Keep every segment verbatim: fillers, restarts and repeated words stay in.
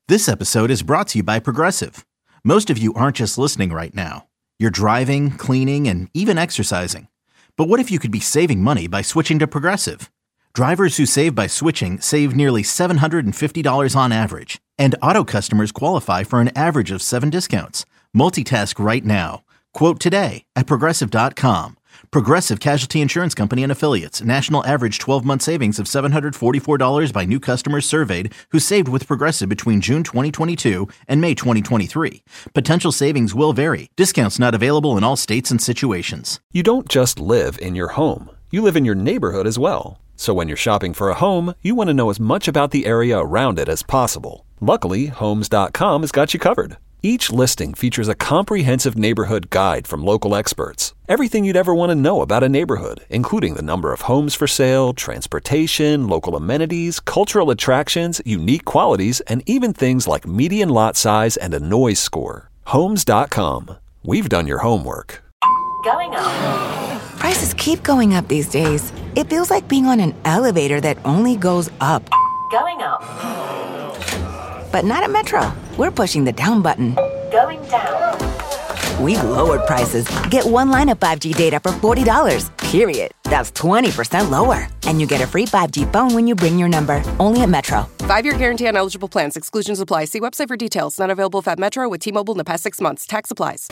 This episode is brought to you by Progressive. Most of you aren't just listening right now. You're driving, cleaning, and even exercising. But what if you could be saving money by switching to Progressive? Drivers who save by switching save nearly seven hundred fifty dollars on average. And auto customers qualify for an average of seven discounts. Multitask right now. Quote today at Progressive dot com. Progressive Casualty Insurance Company and Affiliates. National average twelve-month savings of seven hundred forty-four dollars by new customers surveyed who saved with Progressive between June twenty twenty-two and May twenty twenty-three. Potential savings will vary. Discounts not available in all states and situations. You don't just live in your home. You live in your neighborhood as well. So when you're shopping for a home, you want to know as much about the area around it as possible. Luckily, Homes dot com has got you covered. Each listing features a comprehensive neighborhood guide from local experts. Everything you'd ever want to know about a neighborhood, including the number of homes for sale, transportation, local amenities, cultural attractions, unique qualities, and even things like median lot size and a noise score. Homes dot com. We've done your homework. Going up. Prices keep going up these days. It feels like being on an elevator that only goes up. Going up. But not at Metro. We're pushing the down button. Going down. We've lowered prices. Get one line of five G data for forty dollars, period. That's twenty percent lower. And you get a free five G phone when you bring your number. Only at Metro. Five-year guarantee on eligible plans. Exclusions apply. See website for details. Not available at Metro with T-Mobile in the past six months. Tax applies.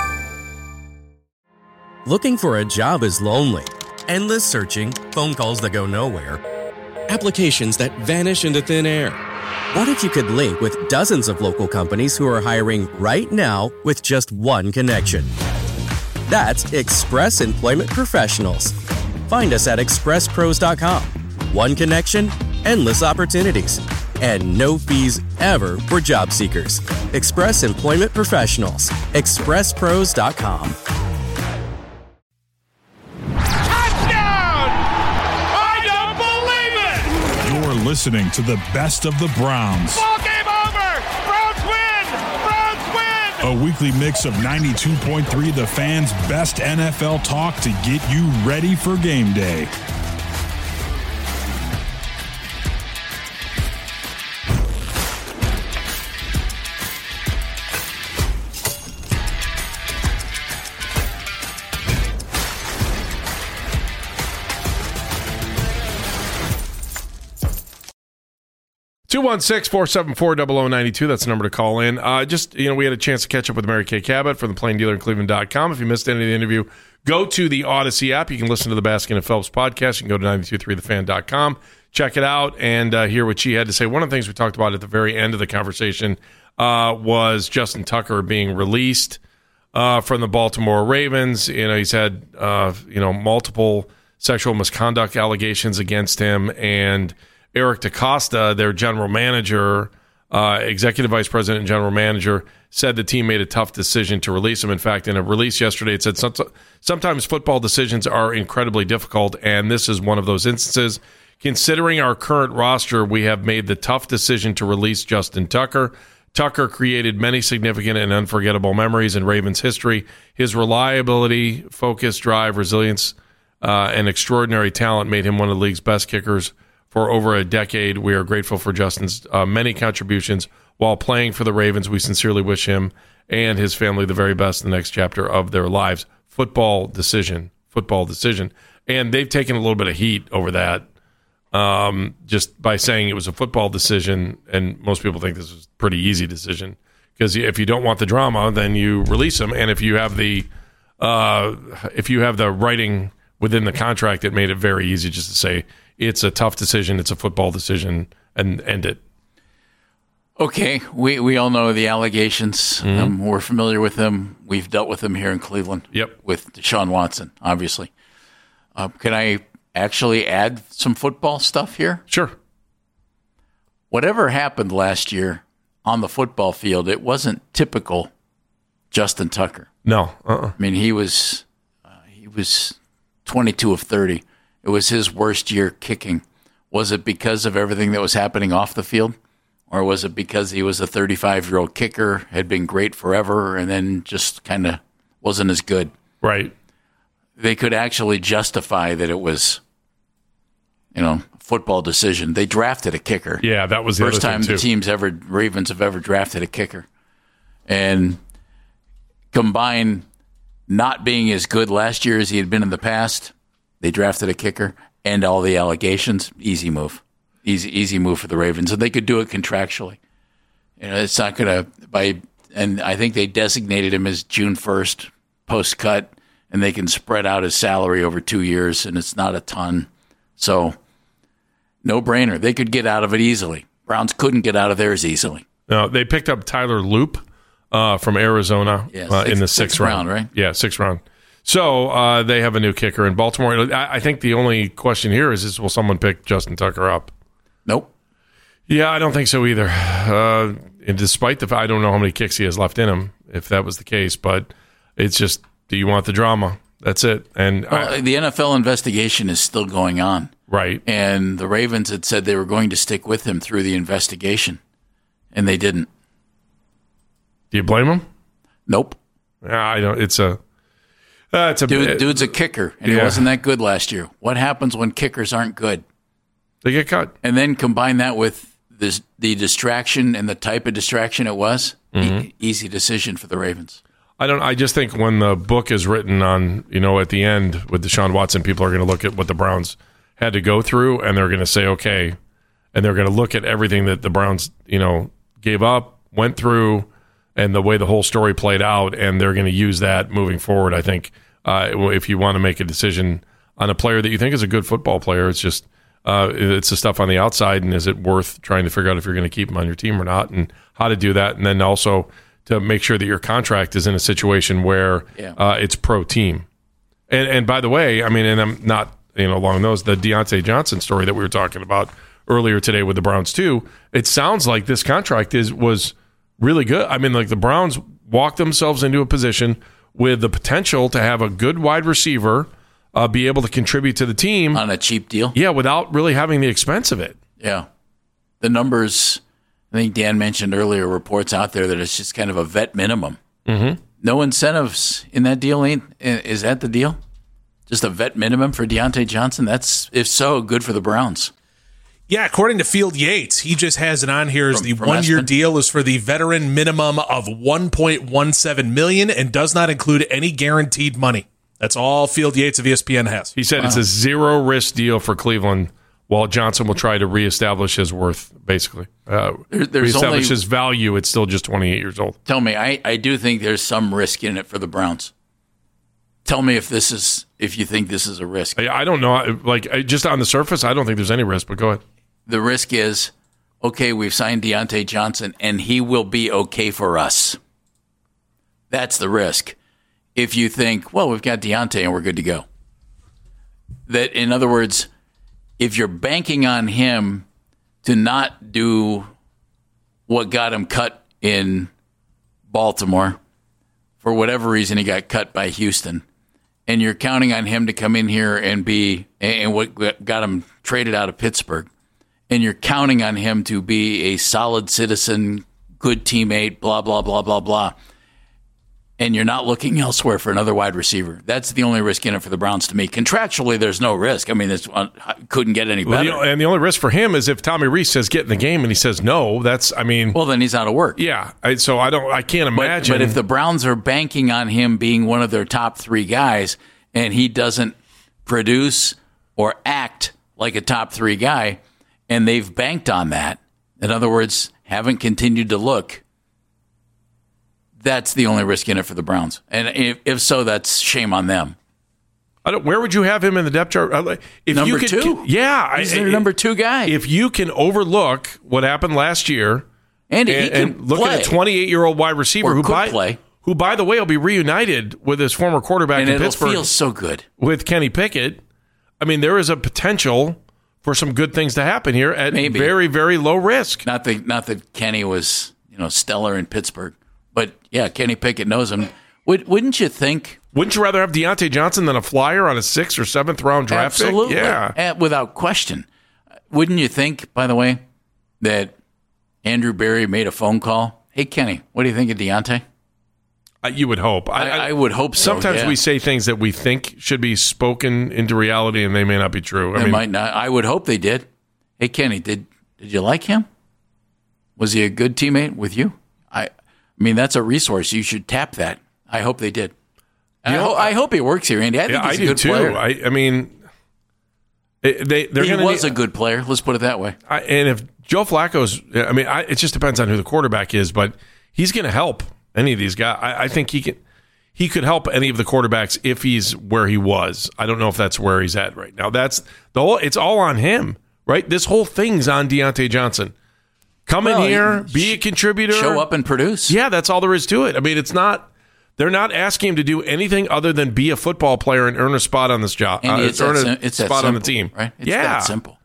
Looking for a job is lonely. Endless searching, phone calls that go nowhere, applications that vanish into thin air. What if you could link with dozens of local companies who are hiring right now with just one connection? That's Express Employment Professionals. Find us at express pros dot com. One connection, endless opportunities, and no fees ever for job seekers. Express Employment Professionals. express pros dot com. Listening to the best of the Browns. Ball game over! Browns win! Browns win! A weekly mix of ninety-two point three The Fan's best N F L talk to get you ready for game day. two one six, four seven four, zero zero nine two. That's the number to call in. Uh, just, you know, we had a chance to catch up with Mary Kay Cabot from the Plain Dealer in Cleveland dot com. If you missed any of the interview, go to the Odyssey app. You can listen to the Baskin and Phelps podcast. You can go to nine two three the fan dot com, check it out, and uh, hear what she had to say. One of the things we talked about at the very end of the conversation uh, was Justin Tucker being released uh, from the Baltimore Ravens. You know, he's had, uh, you know, multiple sexual misconduct allegations against him, and Eric DaCosta, their general manager, uh, executive vice president and general manager, said the team made a tough decision to release him. In fact, in a release yesterday, it said sometimes football decisions are incredibly difficult, and this is one of those instances. Considering our current roster, we have made the tough decision to release Justin Tucker. Tucker created many significant and unforgettable memories in Ravens history. His reliability, focus, drive, resilience, uh, and extraordinary talent made him one of the league's best kickers for over a decade. We are grateful for Justin's uh, many contributions while playing for the Ravens. We sincerely wish him and his family the very best in the next chapter of their lives. Football decision. Football decision. And they've taken a little bit of heat over that um, just by saying it was a football decision, and most people think this is a pretty easy decision because if you don't want the drama, then you release him. And if you have the uh, if you have the writing within the contract, it made it very easy just to say, it's a tough decision, it's a football decision, and end it. Okay, we, we all know the allegations. Mm-hmm. Um, we're familiar with them. We've dealt with them here in Cleveland. Yep. With Deshaun Watson, obviously. Uh, can I actually add some football stuff here? Sure. Whatever happened last year on the football field, it wasn't typical Justin Tucker. No. Uh-uh. I mean, he was uh, he was twenty-two of thirty. It was his worst year kicking. Was it because of everything that was happening off the field? Or was it because he was a thirty-five-year-old kicker, had been great forever, and then just kind of wasn't as good? Right. They could actually justify that it was you know, football decision. They drafted a kicker. Yeah, that was the first other time thing, the too. teams ever Ravens have ever drafted a kicker, and combine not being as good last year as he had been in the past. They drafted a kicker and all the allegations. Easy move, easy easy move for the Ravens, and they could do it contractually. You know, it's not going to by, and I think they designated him as June first post cut, and they can spread out his salary over two years, and it's not a ton. So, no brainer. They could get out of it easily. Browns couldn't get out of theirs easily. No, they picked up Tyler Loop uh, from Arizona Yeah, uh, six- in the sixth sixth round. round, right? Yeah, sixth round. So uh, they have a new kicker in Baltimore. I, I think the only question here is, is will someone pick Justin Tucker up? Nope. Yeah, I don't think so either. Uh, and despite the fact, I don't know how many kicks he has left in him, if that was the case, but it's just, do you want the drama? That's it. And Well, I, the N F L investigation is still going on. right. And the Ravens had said they were going to stick with him through the investigation, and they didn't. Do you blame him? Nope. Yeah, I don't. It's a, uh, it's a Dude, dude's a kicker, and he Yeah. wasn't that good last year. What happens when kickers aren't good? They get cut. And then combine that with this, the distraction and the type of distraction it was. Mm-hmm. E- easy decision for the Ravens. I don't. I just think when the book is written on, you know, at the end with Deshaun Watson, people are going to look at what the Browns had to go through, and they're going to say, okay, and they're going to look at everything that the Browns, you know, gave up, went through, and the way the whole story played out, and they're going to use that moving forward. I think uh, if you want to make a decision on a player that you think is a good football player, it's just uh, it's the stuff on the outside, and is it worth trying to figure out if you're going to keep him on your team or not, and how to do that, and then also to make sure that your contract is in a situation where Yeah. uh, it's pro team. And and by the way, I mean, and I'm not, you know, along those, the Deontay Johnson story that we were talking about earlier today with the Browns too, it sounds like this contract is was really good. I mean, like the Browns walked themselves into a position with the potential to have a good wide receiver uh, be able to contribute to the team On a cheap deal? yeah, without really having the expense of it. Yeah. The numbers, I think Dan mentioned earlier, reports out there that it's just kind of a vet minimum. Mm-hmm. No incentives in that deal. Ain't Is that the deal? Just a vet minimum for Deontay Johnson? That's, if so, good for the Browns. Yeah, according to Field Yates, he just has it on here as From- the from one-year Aspen? deal is for the veteran minimum of one point one seven million dollars and does not include any guaranteed money. That's all Field Yates of E S P N has. He said it's a zero risk deal for Cleveland, while Johnson will try to reestablish his worth, basically. Uh, There- there's reestablish only- his value. It's still just twenty-eight years old. Tell me, I, I do think there's some risk in it for the Browns. Tell me if this is if you think this is a risk. I, I don't know. Like, I- just on the surface, I don't think there's any risk, but go ahead. The risk is, okay, we've signed Deontay Johnson, and he will be okay for us. That's the risk. If you think, well, we've got Deontay and we're good to go. That, in other words, if you're banking on him to not do what got him cut in Baltimore, for whatever reason he got cut by Houston, and you're counting on him to come in here and be, and what got him traded out of Pittsburgh, and you're counting on him to be a solid citizen, good teammate, blah, blah, blah, blah, blah, and you're not looking elsewhere for another wide receiver. That's the only risk in it for the Browns to me. Contractually, there's no risk. I mean, it couldn't get any Well, better. the- and the only risk for him is if Tommy Reese says get in the game and he says no. That's, I mean, Well, then he's out of work. yeah. I, so I don't, I can't But, imagine. but if the Browns are banking on him being one of their top three guys and he doesn't produce or act like a top three guy, and they've banked on that, in other words, haven't continued to look, that's the only risk in it for the Browns. And if, if so, that's shame on them. I don't, where would you have him in the depth chart? If Number you could, two. yeah, He's I- their number two guy. If you can overlook what happened last year, and, he and, can and look play. at a twenty-eight-year-old wide receiver Or who could by, play. who, by the way, will be reunited with his former quarterback and in it'll Pittsburgh feel so good. with Kenny Pickett. I mean, there is a potential for some good things to happen here at Maybe. very, very low risk. Not that not that Kenny was, you know, stellar in Pittsburgh, but yeah, Kenny Pickett knows him. Would wouldn't you think? Wouldn't you rather have Deontay Johnson than a flyer on a sixth or seventh round draft Absolutely, pick? Yeah. Eh, without question. Wouldn't you think, by the way, that Andrew Berry made a phone call? Hey, Kenny, what do you think of Deontay? Uh, you would hope. I, I, I would hope so. Sometimes yeah. we say things that we think should be spoken into reality, and they may not be true. I They mean, might not. I would hope they did. Hey, Kenny, did did you like him? Was he a good teammate with you? I, I mean, that's a resource. You should tap that. I hope they did. I, You know, ho- I hope he works here, Andy. I think yeah, he's I a do good too. player. I, I mean, it, they they're he gonna was need, a good player. Let's put it that way. I, and if Joe Flacco's, I mean, I, it just depends on who the quarterback is, but he's going to help any of these guys. I, I think he can. He could help any of the quarterbacks if he's where he was. I don't know if that's where he's at right now. That's the whole. It's all on him, right? This whole thing's on Deontay Johnson. Come Well, in here, he- be a contributor, Show up and produce. Yeah, that's all there is to it. I mean, it's not. They're not asking him to do anything other than be a football player and earn a spot on this job. Andy, uh, it's earn that a sim- it's that spot on the simple, team, right? It's yeah, that simple.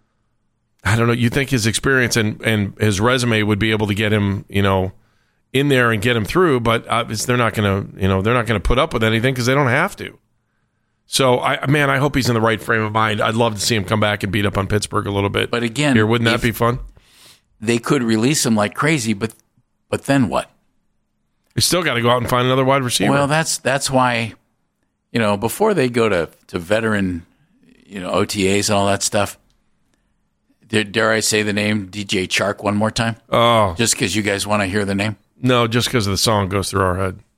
I don't know. You think his experience and, and his resume would be able to get him, you know, in there and get him through, but obviously they're not going to, you know, they're not going to put up with anything because they don't have to. So, I man, I hope he's in the right frame of mind. I'd love to see him come back and beat up on Pittsburgh a little bit. But again, here, wouldn't that if- be fun? They could release him like crazy, but but then what? You still got to go out and find another wide receiver. Well, that's that's why, you know, before they go to, to veteran, you know, O T As and all that stuff, dare, dare I say the name D J Chark one more time? Oh. Just because you guys want to hear the name? No, just because the song goes through our head.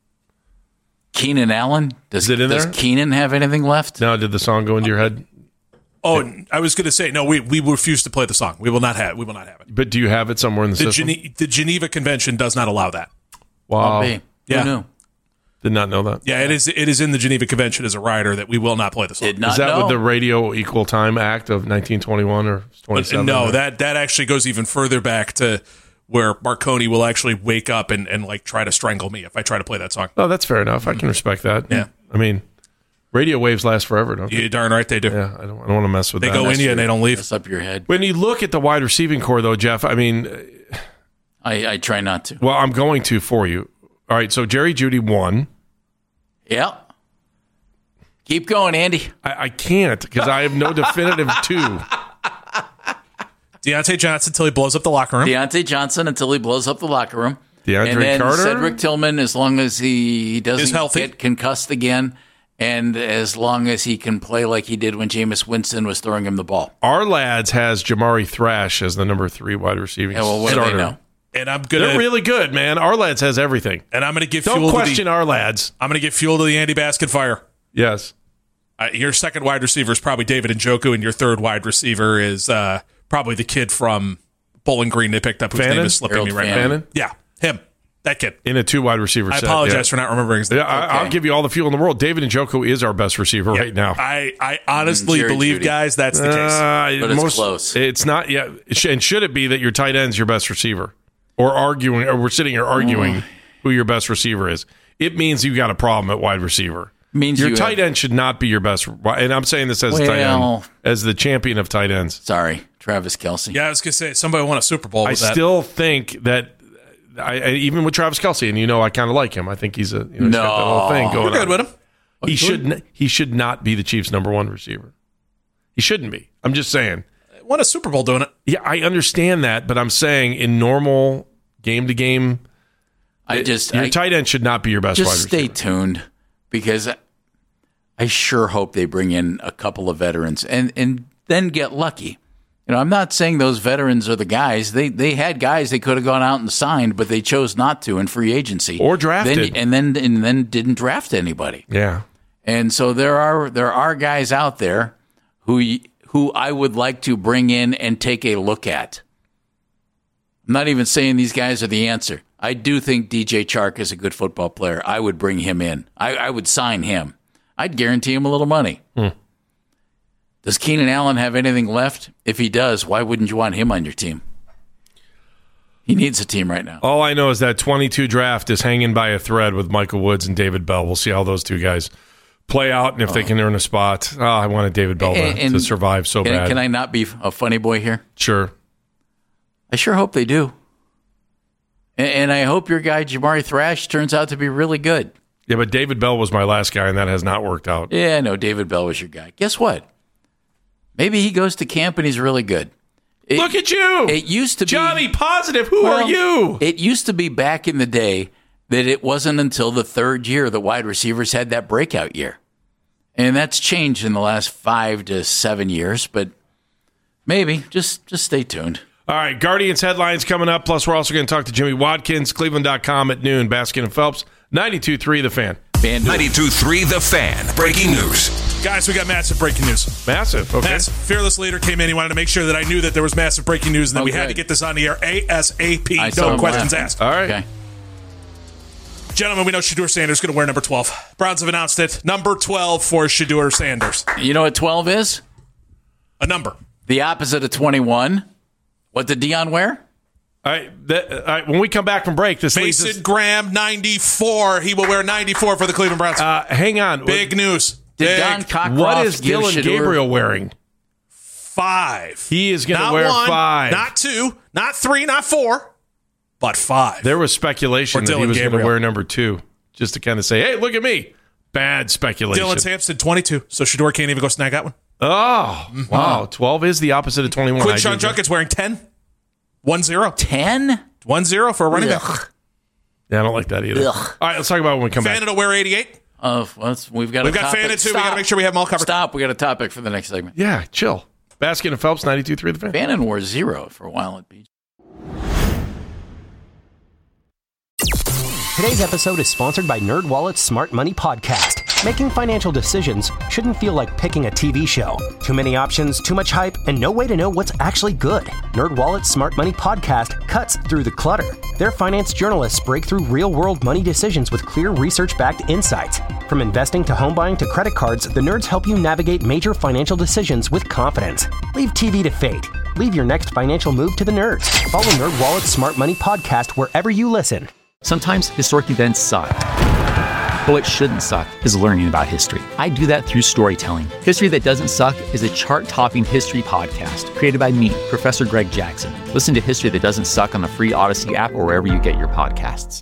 Keenan Allen? Does, Is it in does there? Keenan have anything left? No, did the song go into your head? Oh, I was going to say no. We we refuse to play the song. We will not have. We will not have it. But do you have it somewhere in the, The, system? Gene- the Geneva Convention does not allow that. Wow. Be. Yeah. Who knew? Did not know that. Yeah, it is. It is in the Geneva Convention as a rider that we will not play the song. Did not Is that know. with the Radio Equal Time Act of nineteen twenty-one or But twenty-seven? no, that that actually goes even further back to where Marconi will actually wake up and, and like try to strangle me if I try to play that song. Oh, that's fair enough. I can respect that. Yeah. I mean, radio waves last forever, don't they? You darn right they do. Yeah, I don't, I don't want to mess with They that. go in you and they don't leave. Mess up your head. When you look at the wide receiving core, though, Jeff, I mean, I, I try not to. well, I'm going to for you. All right, so Jerry Jeudy won. Yeah. Keep going, Andy. I, I can't because I have no definitive two. Deontay Johnson until he blows up the locker room. Deontay Johnson until he blows up the locker room. DeAndre and then Carter? Cedric Tillman, as long as he Is doesn't healthy. get concussed again, and as long as he can play like he did when Jameis Winston was throwing him the ball. Our lads has Jamari Thrash as the number three wide receiving Yeah, well, what starter. do they know? And I'm gonna They're really good, man. Our lads has everything. and I'm gonna give Don't fuel question to the, our lads. I'm gonna give fuel to the Andy Baskin fire. Yes. Uh, your second wide receiver is probably David Njoku, and your third wide receiver is uh, probably the kid from Bowling Green they picked up, whose Fannin? name is slipping Harold me right Fannin? now. Yeah, him, that kid. In a two wide receiver I set. apologize yeah. for not remembering his name. Yeah, I, I'll give you all the fuel in the world. David Njoku is our best receiver right now. I, I honestly Mm, Jerry believe, Jeudy. guys, that's the case. Uh, But it's close. It's not yet. And should it be that your tight end's your best receiver? Or arguing, or we're sitting here arguing Mm. who your best receiver is. It means you've got a problem at wide receiver. Means your you tight have- end should not be your best. And I'm saying this as a tight Well- end, as the champion of tight ends. Sorry, Travis Kelce. Yeah, I was gonna say somebody won a Super Bowl I with that. still think that, I, I even with Travis Kelce, and you know I kind of like him. I think he's a you know, he's got that whole thing No. going We're good on. with him. He should n- he should not be the Chiefs' number one receiver. He shouldn't be. I'm just saying. Won a Super Bowl doing it. Yeah, I understand that, but I'm saying in normal game to game, I just your I, tight end should not be your best wide just stay receiver. tuned because I, I sure hope they bring in a couple of veterans and and then get lucky. You know, I'm not saying those veterans are the guys. They they had guys they could have gone out and signed, but they chose not to in free agency Or drafted. Then, and then and then didn't draft anybody. Yeah. And so there are there are guys out there who y- who I would like to bring in and take a look at. I'm not even saying these guys are the answer. I do think D J Chark is a good football player. I would bring him in. I, I would sign him. I'd guarantee him a little money. Hmm. Does Keenan Allen have anything left? If he does, why wouldn't you want him on your team? He needs a team right now. All I know is that twenty-two draft is hanging by a thread with Michael Woods and David Bell. We'll see how those two guys play out and if they can earn a spot. Oh, I wanted David Bell to, And- and to survive so can, bad. Can I not be a funny boy here? Sure. I sure hope they do. And, and I hope your guy, Jamari Thrash, turns out to be really good. Yeah, but David Bell was my last guy, and that has not worked out. Yeah, I know David Bell was your guy. Guess what? Maybe he goes to camp and he's really good. It, Look at you. It used to Johnny be Positive. Who Well, are you? It used to be back in the day that it wasn't until the third year that wide receivers had that breakout year. And that's changed in the last five to seven years, but maybe. Just just stay tuned. All right, Guardians headlines coming up. Plus, we're also going to talk to Jimmy Watkins, Cleveland dot com at noon. Baskin and Phelps, ninety-two three The Fan. ninety-two three The Fan. Breaking news. Guys, we got massive breaking news. Massive, okay. Massive. Fearless Leader came in. He wanted to make sure that I knew that there was massive breaking news and that Oh, we had good. to get this on the air ASAP. I saw No him questions laugh. asked. All right. Okay. Gentlemen, we know Shedeur Sanders is going to wear number twelve. Browns have announced it. Number twelve for Shedeur Sanders. You know what twelve is? A number. The opposite of twenty-one. What did Dion wear? All right, that, all right, when we come back from break, this leads Mason us- Graham, ninety-four. He will wear ninety-four for the Cleveland Browns. Uh, hang on. Big news. Did Big. Don Cockcroft What is give Dylan Shedeur- Gabriel wearing? Five. He is going to Not wear one, five. Not two, not three, not four, but five. There was speculation For that he Dylan was going to Gabriel. wear number two, just to kind of say, hey, look at me. Bad speculation. Dylan Sampson, twenty-two. So Shedeur can't even go snag that one. Oh, wow. twelve is the opposite of twenty-one. I Quinshawn do that. Junkett's wearing ten. One zero. ten? One zero for a running back. Yeah, I don't like that either. Ugh. All right, let's talk about it when we come back. Fannin will wear eighty-eight. Oh, well, that's- we've got We've a got topic. Fannin too. We Stop. got to make sure we have them all covered. Stop. We got a topic for the next segment. Yeah, chill. Baskin and Phelps, ninety-two three The Fan. Fannin wore zero for a while at Beach. Today's episode is sponsored by NerdWallet's Smart Money Podcast. Making financial decisions shouldn't feel like picking a T V show. Too many options, too much hype, and no way to know what's actually good. NerdWallet's Smart Money Podcast cuts through the clutter. Their finance journalists break through real-world money decisions with clear research-backed insights. From investing to home buying to credit cards, the nerds help you navigate major financial decisions with confidence. Leave T V to fate. Leave your next financial move to the nerds. Follow NerdWallet's Smart Money Podcast wherever you listen. Sometimes historic events suck. But what shouldn't suck is learning about history. I do that through storytelling. History That Doesn't Suck is a chart-topping history podcast created by me, Professor Greg Jackson. Listen to History That Doesn't Suck on the free Odyssey app or wherever you get your podcasts.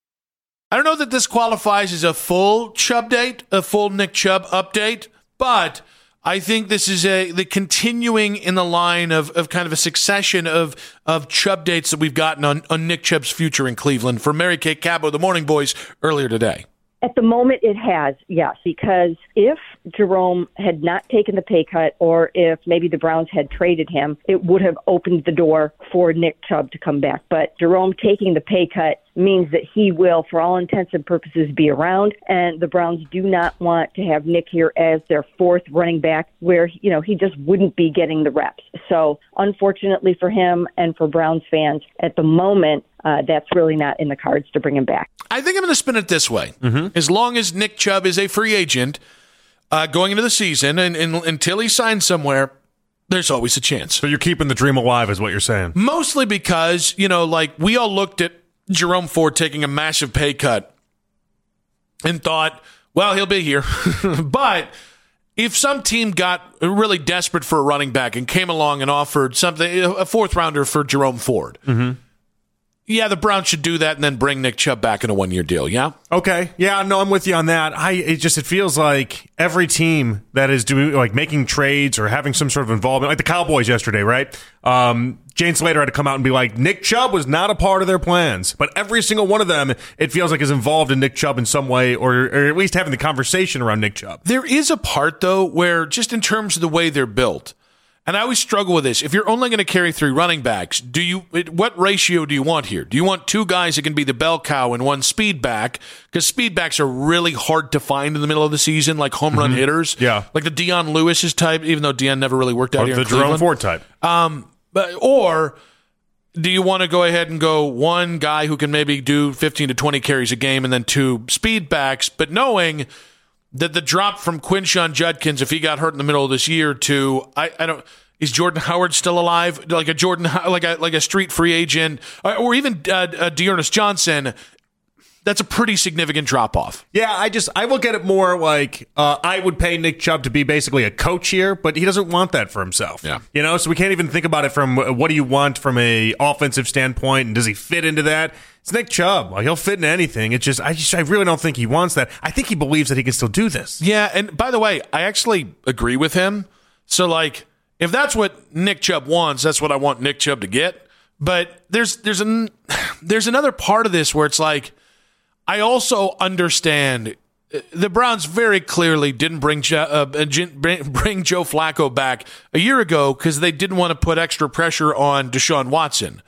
I don't know that this qualifies as a full Chubb date, a full Nick Chubb update, but I think this is a the continuing in the line of, of kind of a succession of of Chubb dates that we've gotten on, on Nick Chubb's future in Cleveland. For Mary Kay Cabo, the Morning Boys, earlier today. At the moment, it has, yes, because if Jerome had not taken the pay cut or if maybe the Browns had traded him, it would have opened the door for Nick Chubb to come back. But Jerome taking the pay cut means that he will, for all intents and purposes, be around, and the Browns do not want to have Nick here as their fourth running back where, you know, he just wouldn't be getting the reps. So unfortunately for him and for Browns fans, at the moment, uh, that's really not in the cards to bring him back. I think I'm going to spin it this way. Mm-hmm. As long as Nick Chubb is a free agent uh, going into the season and, and until he signs somewhere, there's always a chance. So you're keeping the dream alive is what you're saying. Mostly because, you know, like we all looked at Jerome Ford taking a massive pay cut and thought, well, he'll be here. But if some team got really desperate for a running back and came along and offered something, a fourth rounder for Jerome Ford, mm-hmm. yeah, the Browns should do that and then bring Nick Chubb back in a one-year deal, yeah? Okay. Yeah, no, I'm with you on that. I it just it feels like every team that is doing like making trades or having some sort of involvement, like the Cowboys yesterday, right? Um, Jane Slater had to come out and be like, Nick Chubb was not a part of their plans. But every single one of them, it feels like is involved in Nick Chubb in some way, or, or at least having the conversation around Nick Chubb. There is a part, though, where just in terms of the way they're built, and I always struggle with this. If you're only going to carry three running backs, do you? What ratio do you want here? Do you want two guys that can be the bell cow and one speed back? Because speed backs are really hard to find in the middle of the season, like home run mm-hmm. hitters. Yeah, like the Dion Lewis's type. Even though Dion never really worked out or here the in Cleveland. Jerome Ford type. Um, but or do you want to go ahead and go one guy who can maybe do fifteen to twenty carries a game, and then two speed backs, but knowing that the drop from Quinshawn Judkins, if he got hurt in the middle of this year, to I, I don't. Is Jordan Howard still alive? Like a Jordan, like a like a street free agent, or even uh, uh, Dearness Johnson? That's a pretty significant drop off. Yeah, I just I will get it more like uh, I would pay Nick Chubb to be basically a coach here, but he doesn't want that for himself. Yeah, you know, so we can't even think about it from what do you want from a offensive standpoint, and does he fit into that? It's Nick Chubb. Like, he'll fit into anything. It's just I just I really don't think he wants that. I think he believes that he can still do this. Yeah, and by the way, I actually agree with him. So like, if that's what Nick Chubb wants, that's what I want Nick Chubb to get. But there's there's an there's another part of this where it's like, I also understand the Browns very clearly didn't bring uh, bring Joe Flacco back a year ago because they didn't want to put extra pressure on Deshaun Watson.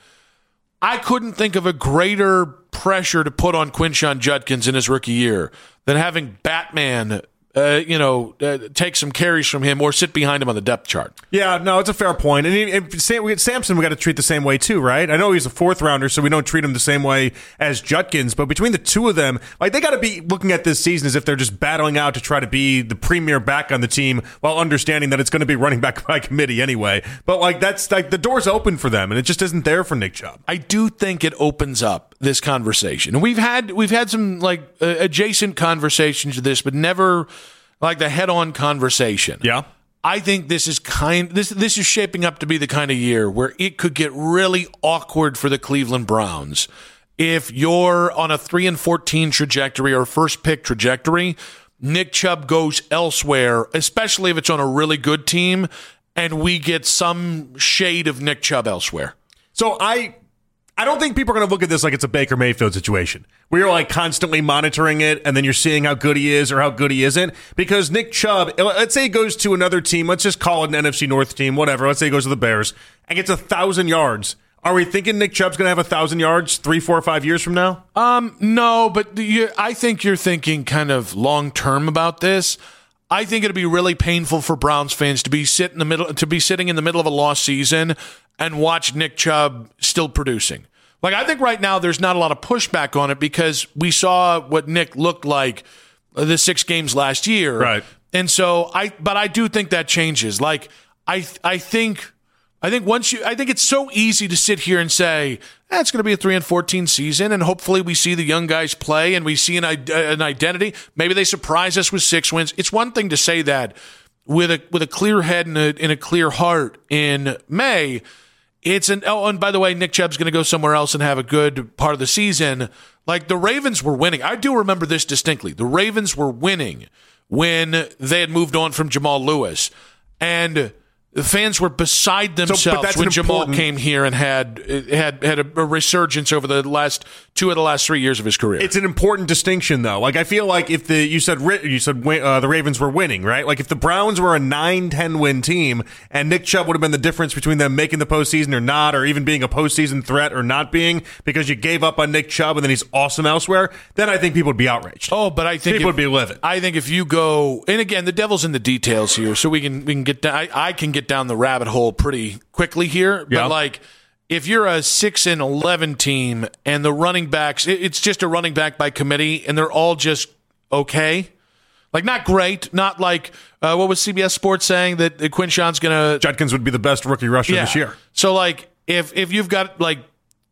I couldn't think of a greater pressure to put on Quinshon Judkins in his rookie year than having Batman Uh, you know, uh, take some carries from him or sit behind him on the depth chart. Yeah, no, it's a fair point. And, he, and Sam, we, Samson, we got to treat the same way too, right? I know he's a fourth rounder, so we don't treat him the same way as Judkins. But between the two of them, like they got to be looking at this season as if they're just battling out to try to be the premier back on the team, while understanding that it's going to be running back by committee anyway. But like that's like the door's open for them, and it just isn't there for Nick Chubb. I do think it opens up this conversation, and we've had we've had some like uh, adjacent conversations to this, but never like the head-on conversation. Yeah. I think this is kind this this is shaping up to be the kind of year where it could get really awkward for the Cleveland Browns if you're on a three and fourteen trajectory or first pick trajectory. Nick Chubb goes elsewhere, especially if it's on a really good team, and we get some shade of Nick Chubb elsewhere. So I I don't think people are going to look at this like it's a Baker Mayfield situation. We're like constantly monitoring it, and then you're seeing how good he is or how good he isn't. Because Nick Chubb, let's say he goes to another team, let's just call it an N F C North team, whatever. Let's say he goes to the Bears and gets a thousand yards. Are we thinking Nick Chubb's going to have a thousand yards three, four, five years from now? Um, no, but you, I think you're thinking kind of long term about this. I think it'd be really painful for Browns fans to be sit in the middle, to be sitting in the middle of a lost season and watch Nick Chubb still producing. Like, I think right now there's not a lot of pushback on it because we saw what Nick looked like the six games last year. Right. And so I, but I do think that changes. Like, I, I think, I think once you, I think it's so easy to sit here and say, eh, it's going to be a three and fourteen season, and hopefully we see the young guys play and we see an, an identity. Maybe they surprise us with six wins. It's one thing to say that with a, with a clear head and a, and a clear heart in May. It's an, oh, and by the way, Nick Chubb's going to go somewhere else and have a good part of the season. Like the Ravens were winning. I do remember this distinctly. The Ravens were winning when they had moved on from Jamal Lewis. And the fans were beside themselves so, when Jamal came here and had had had a, a resurgence over the last two of the last three years of his career. It's an important distinction, though. Like I feel like if the you said you said uh, the Ravens were winning, right? Like if the Browns were a nine ten win team and Nick Chubb would have been the difference between them making the postseason or not, or even being a postseason threat or not being, because you gave up on Nick Chubb and then he's awesome elsewhere, then I think people would be outraged. Oh, but I think people if, would be livid. I think if you go, and again, the devil's in the details here, so we can we can get down. I, I can get down the rabbit hole pretty quickly here, but yeah. like if you're a six and eleven team and the running backs, it's just a running back by committee, and they're all just okay, like not great, not like uh, what was C B S Sports saying that Quinshon's gonna Judkins would be the best rookie rusher yeah. this year. So like if if you've got like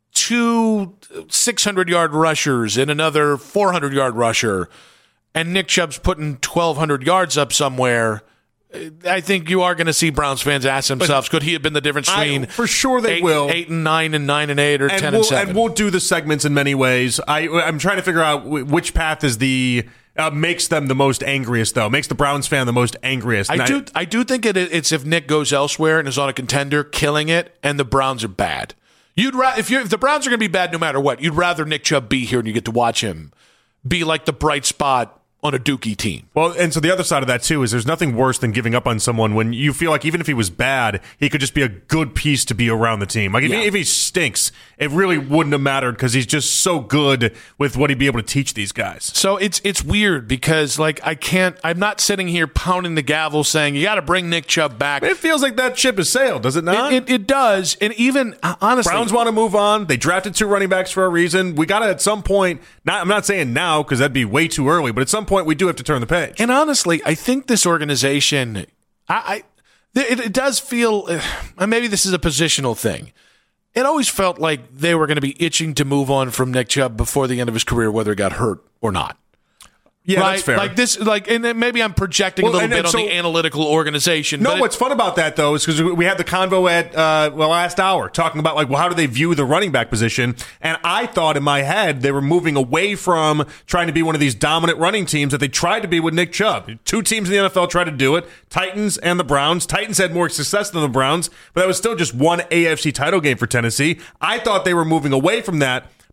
two six hundred yard rushers and another four hundred yard rusher, and Nick Chubb's putting twelve hundred yards up somewhere, I think you are going to see Browns fans ask themselves, but could he have been the difference between I, for sure they eight, will eight and nine and nine and eight or and ten we'll, and seven? And we'll do the segments in many ways. I, I'm trying to figure out which path is the uh, makes them the most angriest, though. Makes the Browns fan the most angriest. I and do. I, I do think it, it's if Nick goes elsewhere and is on a contender, killing it, and the Browns are bad. You'd ra- if you if the Browns are going to be bad no matter what, you'd rather Nick Chubb be here and you get to watch him be like the bright spot on a Dookie team. Well, and so the other side of that, too, is there's nothing worse than giving up on someone when you feel like even if he was bad, he could just be a good piece to be around the team. Like, if, Yeah. he, if he stinks, it really wouldn't have mattered because he's just so good with what he'd be able to teach these guys. So it's it's weird because, like, I can't, I'm not sitting here pounding the gavel saying, you got to bring Nick Chubb back. It feels like that ship has sailed, does it not? It, it, it does. And even, uh, honestly. Browns want to move on. They drafted two running backs for a reason. We got to, at some point, not, I'm not saying now because that'd be way too early, but at some point we do have to turn the page. And honestly, I think this organization, I, I it, it does feel, uh, maybe this is a positional thing. It always felt like they were going to be itching to move on from Nick Chubb before the end of his career, whether he got hurt or not. Yeah, right? that's fair. Like this, like, and then maybe I'm projecting Well, a little and- bit and on so- the analytical organization. No, but it- what's fun about that, though, is because we had the convo at uh, well last hour talking about, like, well, how do they view the running back position? And I thought in my head they were moving away from trying to be one of these dominant running teams that they tried to be with Nick Chubb. Two teams in the N F L tried to do it, Titans and the Browns. Titans had more success than the Browns, but that was still just one A F C title game for Tennessee. I thought they were moving away from that.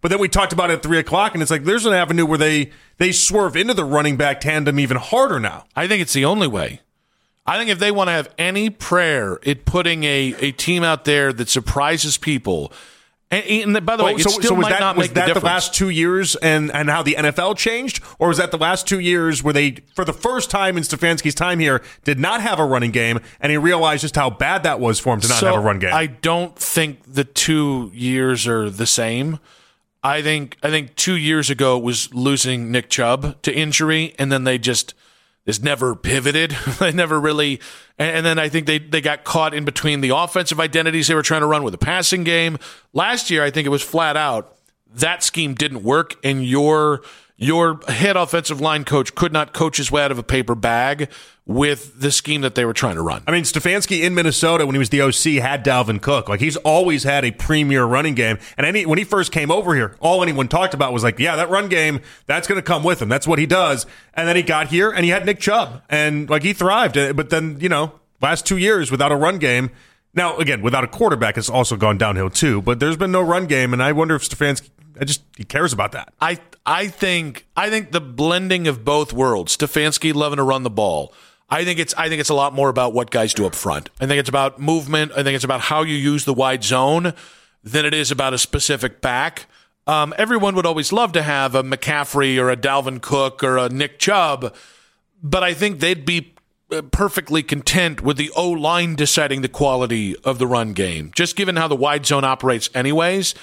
But then we talked about it at three o'clock, and it's like there's an avenue where they they swerve into the running back tandem even harder now. I think it's the only way. I think if they want to have any prayer at putting a, a team out there that surprises people, and, and by the way, oh, it so, still so was might that, not was make that the difference. the last two years and, and how the N F L changed? Or was that the last two years where they, for the first time in Stefanski's time here, did not have a running game, and he realized just how bad that was for him to not so have a run game? I don't think the two years are the same. I think I think two years ago it was losing Nick Chubb to injury, and then they just just never pivoted. They never really, and, and then I think they, they got caught in between the offensive identities they were trying to run with the passing game. Last year, I think it was flat out that scheme didn't work, and your your head offensive line coach could not coach his way out of a paper bag with the scheme that they were trying to run. I mean, Stefanski in Minnesota when he was the O C had Dalvin Cook. Like, he's always had a premier running game. And any, when he first came over here, all anyone talked about was like, yeah, that run game, that's going to come with him. That's what he does. And then he got here and he had Nick Chubb. And, like, he thrived. But then, you know, last two years without a run game. Now, again, without a quarterback, it's also gone downhill too. But there's been no run game. And I wonder if Stefanski, I just, he cares about that. I I think I think the blending of both worlds, Stefanski loving to run the ball. I think it's I think it's a lot more about what guys do up front. I think it's about movement. I think it's about how you use the wide zone than it is about a specific back. Um, everyone would always love to have a McCaffrey or a Dalvin Cook or a Nick Chubb, but I think they'd be perfectly content with the O-line deciding the quality of the run game, just given how the wide zone operates anyways.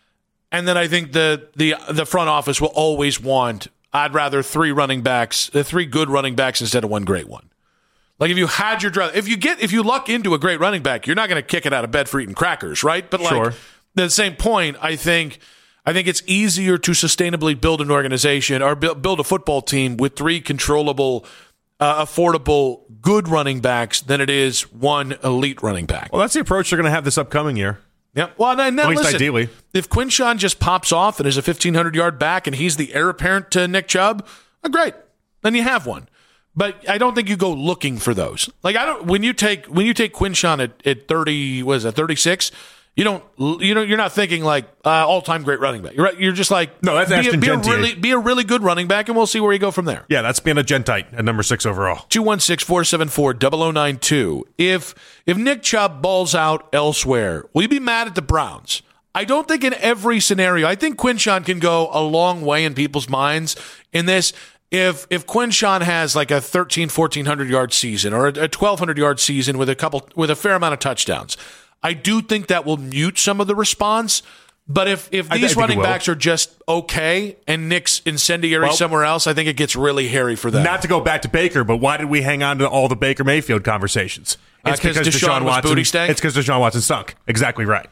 And then I think the the the front office will always want, I'd rather three running backs, uh, three good running backs instead of one great one. Like if you had your draft, if you get if you luck into a great running back, you're not going to kick it out of bed for eating crackers, right? But like Sure. at the same point, I think I think it's easier to sustainably build an organization or build, build a football team with three controllable, uh, affordable, good running backs than it is one elite running back. Well, that's the approach they're going to have this upcoming year. Yeah. Well, now, now At least listen, ideally. if Quinshawn just pops off and is a fifteen hundred yard back and he's the heir apparent to Nick Chubb, oh, great. Then you have one. But I don't think you go looking for those. Like I don't when you take when you take Quinshawn at, at thirty, what is that, thirty-six, you don't you know you're not thinking like uh, all time great running back. You're right, you're just like no, that's be, Ashton a, be a Gentile. really be a really good running back, and we'll see where you go from there. Yeah, that's being a Gentite at number six overall. two one six, four seven four, zero zero nine two. If if Nick Chubb balls out elsewhere, will you be mad at the Browns? I don't think in every scenario. I think Quinshawn can go a long way in people's minds in this. If if Quinshawn has like a thirteen, fourteen hundred yard season or a twelve hundred yard season with a couple with a fair amount of touchdowns, I do think that will mute some of the response. But if, if I these think running it will. backs are just okay and Nick's incendiary Well, somewhere else, I think it gets really hairy for them. Not to go back to Baker, but why did we hang on to all the Baker Mayfield conversations? Uh, 'cause Deshaun was Watson. booty stank? It's because Deshaun Watson stunk. Exactly right.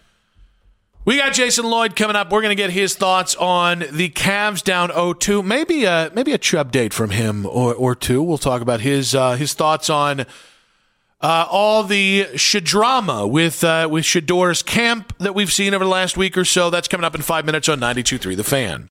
We got Jason Lloyd coming up. We're going to get his thoughts on the Cavs down oh two. Maybe a maybe a Chubb date from him or, or two. We'll talk about his uh, his thoughts on uh, all the shadrama with uh, with Shador's camp that we've seen over the last week or so. That's coming up in five minutes on ninety-two point three The Fan.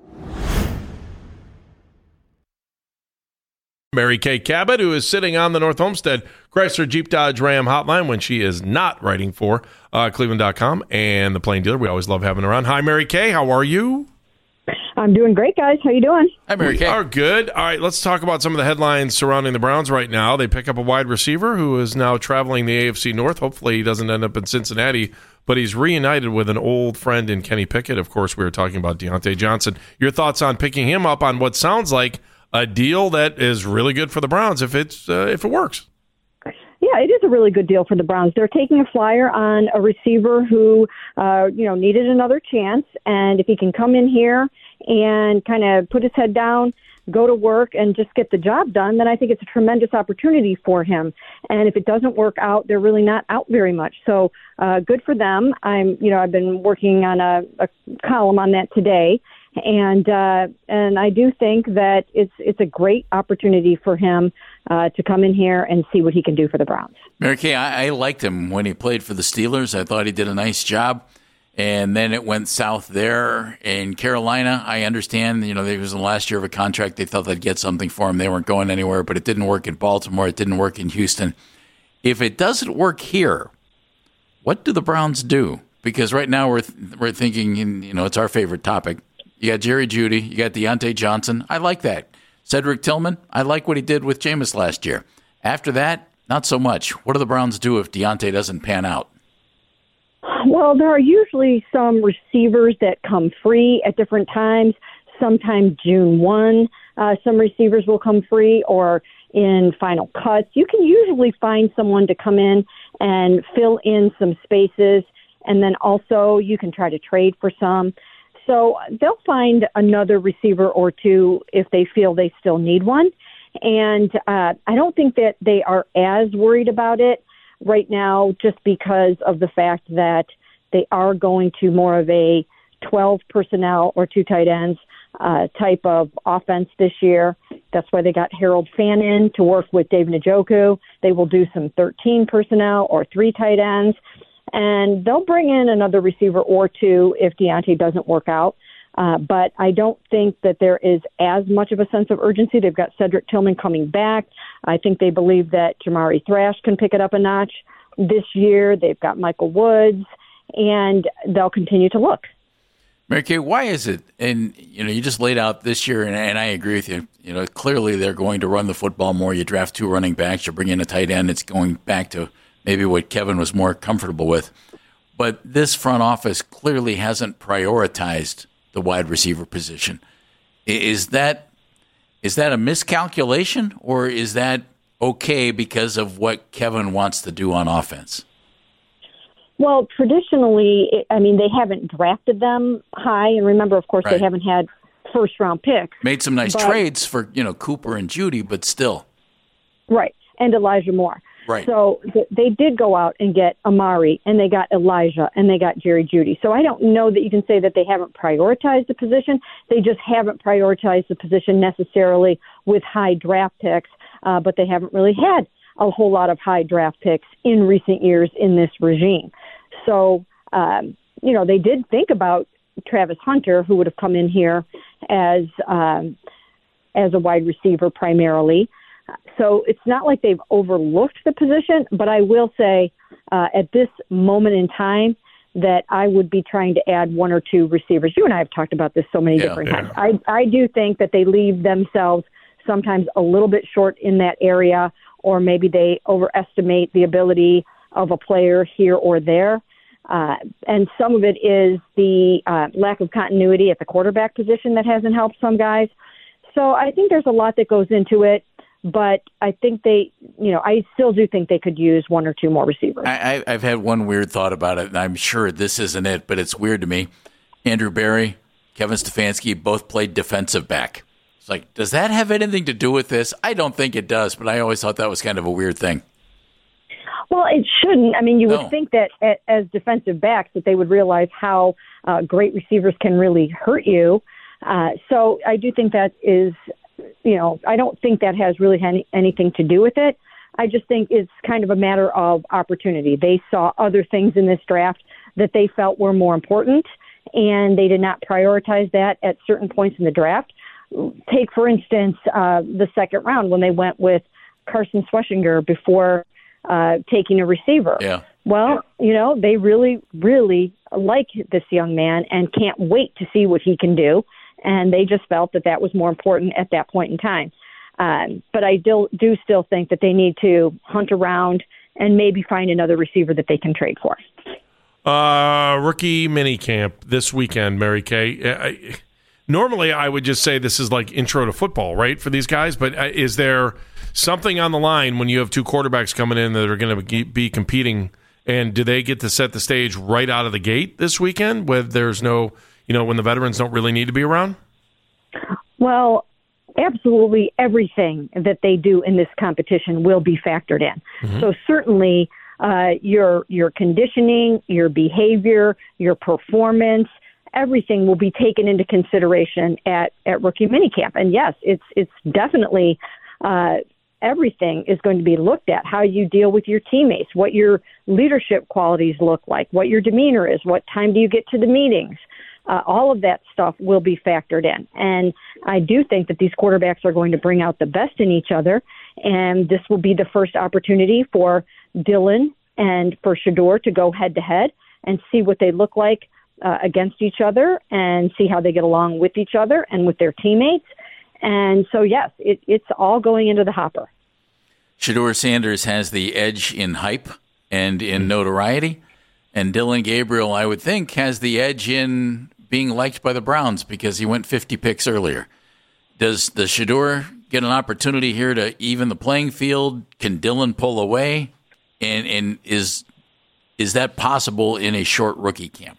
Mary Kay Cabot, who is sitting on the North Homestead Chrysler Jeep Dodge Ram hotline when she is not writing for uh, Cleveland dot com and the Plain Dealer. We always love having her on. Hi, Mary Kay. How are you? I'm doing great, guys. How you doing? Hi, Mary Kay. We are good. All right, let's talk about some of the headlines surrounding the Browns right now. They pick up a wide receiver who is now traveling the A F C North. Hopefully he doesn't end up in Cincinnati, but he's reunited with an old friend in Kenny Pickett. Of course, we were talking about Deontay Johnson. Your thoughts on picking him up on what sounds like a deal that is really good for the Browns if it's uh, if it works. Yeah, it is a really good deal for the Browns. They're taking a flyer on a receiver who, uh, you know, needed another chance, and if he can come in here and kind of put his head down, go to work, and just get the job done, then I think it's a tremendous opportunity for him. And if it doesn't work out, they're really not out very much. So uh, good for them. I'm, you know, I've been working on a, a column on that today. And uh, and I do think that it's it's a great opportunity for him uh, to come in here and see what he can do for the Browns. Mary Kay, I, I liked him when he played for the Steelers. I thought he did a nice job. And then it went south there in Carolina. I understand, you know, it was the last year of a contract. They thought they'd get something for him. They weren't going anywhere, but it didn't work in Baltimore. It didn't work in Houston. If it doesn't work here, what do the Browns do? because right now we're th- we're thinking, you know, it's our favorite topic. You got Jerry Jeudy, you got Deontay Johnson. I like that. Cedric Tillman, I like what he did with Jameis last year. After that, not so much. What do the Browns do if Deontay doesn't pan out? Well, there are usually some receivers that come free at different times. Sometime June first, uh, some receivers will come free, or in final cuts. You can usually find someone to come in and fill in some spaces, and then also you can try to trade for some. So they'll find another receiver or two if they feel they still need one. And uh, I don't think that they are as worried about it right now, just because of the fact that they are going to more of a twelve personnel or two tight ends uh, type of offense this year. That's why they got Harold Fannin to work with Dave Njoku. They will do some thirteen personnel or three tight ends. And they'll bring in another receiver or two if Deontay doesn't work out. Uh, but I don't think that there is as much of a sense of urgency. They've got Cedric Tillman coming back. I think they believe that Jamari Thrash can pick it up a notch this year. They've got Michael Woods, and they'll continue to look. Mary Kay, why is it? And you know, you just laid out this year, and, and I agree with you. You know, clearly they're going to run the football more. You draft two running backs, you bring in a tight end. It's going back to maybe what Kevin was more comfortable with. But this front office clearly hasn't prioritized the wide receiver position. Is that is that a miscalculation, or is that okay because of what Kevin wants to do on offense? Well, traditionally, I mean, they haven't drafted them high. And remember, of course, Right. they haven't had first-round picks. Made some nice But- trades for, you know, Cooper and Judy, but still. Right, and Elijah Moore. Right. So th- they did go out and get Amari, and they got Elijah, and they got Jerry Jeudy. So I don't know that you can say that they haven't prioritized the position. They just haven't prioritized the position necessarily with high draft picks, uh, but they haven't really had a whole lot of high draft picks in recent years in this regime. So, um, you know, they did think about Travis Hunter, who would have come in here as um, as a wide receiver primarily. So it's not like they've overlooked the position, but I will say uh, at this moment in time that I would be trying to add one or two receivers. You and I have talked about this so many Yeah, different yeah. times. I, I do think that they leave themselves sometimes a little bit short in that area, or maybe they overestimate the ability of a player here or there. Uh, and some of it is the uh, lack of continuity at the quarterback position that hasn't helped some guys. So I think there's a lot that goes into it. But I think they, you know, I still do think they could use one or two more receivers. I, I, I've had one weird thought about it, and I'm sure this isn't it, but it's weird to me. Andrew Berry, Kevin Stefanski both played defensive back. It's like, does that have anything to do with this? I don't think it does, but I always thought that was kind of a weird thing. Well, it shouldn't. I mean, you would No. think that a- as defensive backs that they would realize how uh, great receivers can really hurt you. Uh, so I do think that is, you know, I don't think that has really any, anything to do with it. I just think it's kind of a matter of opportunity. They saw other things in this draft that they felt were more important, and they did not prioritize that at certain points in the draft. Take, for instance, uh, the second round when they went with Carson Schwarzenegger before uh, taking a receiver. Yeah. Well, you know, they really, really like this young man and can't wait to see what he can do. And they just felt that that was more important at that point in time. Um, but I do, do still think that they need to hunt around and maybe find another receiver that they can trade for. Uh, rookie minicamp this weekend, Mary Kay. I, normally, I would just say this is like intro to football, right, for these guys. But uh, is there something on the line when you have two quarterbacks coming in that are going to be competing? And do they get to set the stage right out of the gate this weekend, where there's no, you know, when the veterans don't really need to be around? Well, absolutely everything that they do in this competition will be factored in. Mhm. So certainly uh, your your conditioning, your behavior, your performance, everything will be taken into consideration at, at rookie minicamp. And yes, it's it's definitely uh, everything is going to be looked at. How you deal with your teammates, what your leadership qualities look like, what your demeanor is, what time do you get to the meetings. Uh, all of that stuff will be factored in. And I do think that these quarterbacks are going to bring out the best in each other. And this will be the first opportunity for Dylan and for Shedeur to go head to head and see what they look like uh, against each other and see how they get along with each other and with their teammates. And so, yes, it, it's all going into the hopper. Shedeur Sanders has the edge in hype and in notoriety. And Dillon Gabriel, I would think, has the edge in being liked by the Browns because he went fifty picks earlier. Does the Shedeur get an opportunity here to even the playing field? Can Dillon pull away? And and is is that possible in a short rookie camp?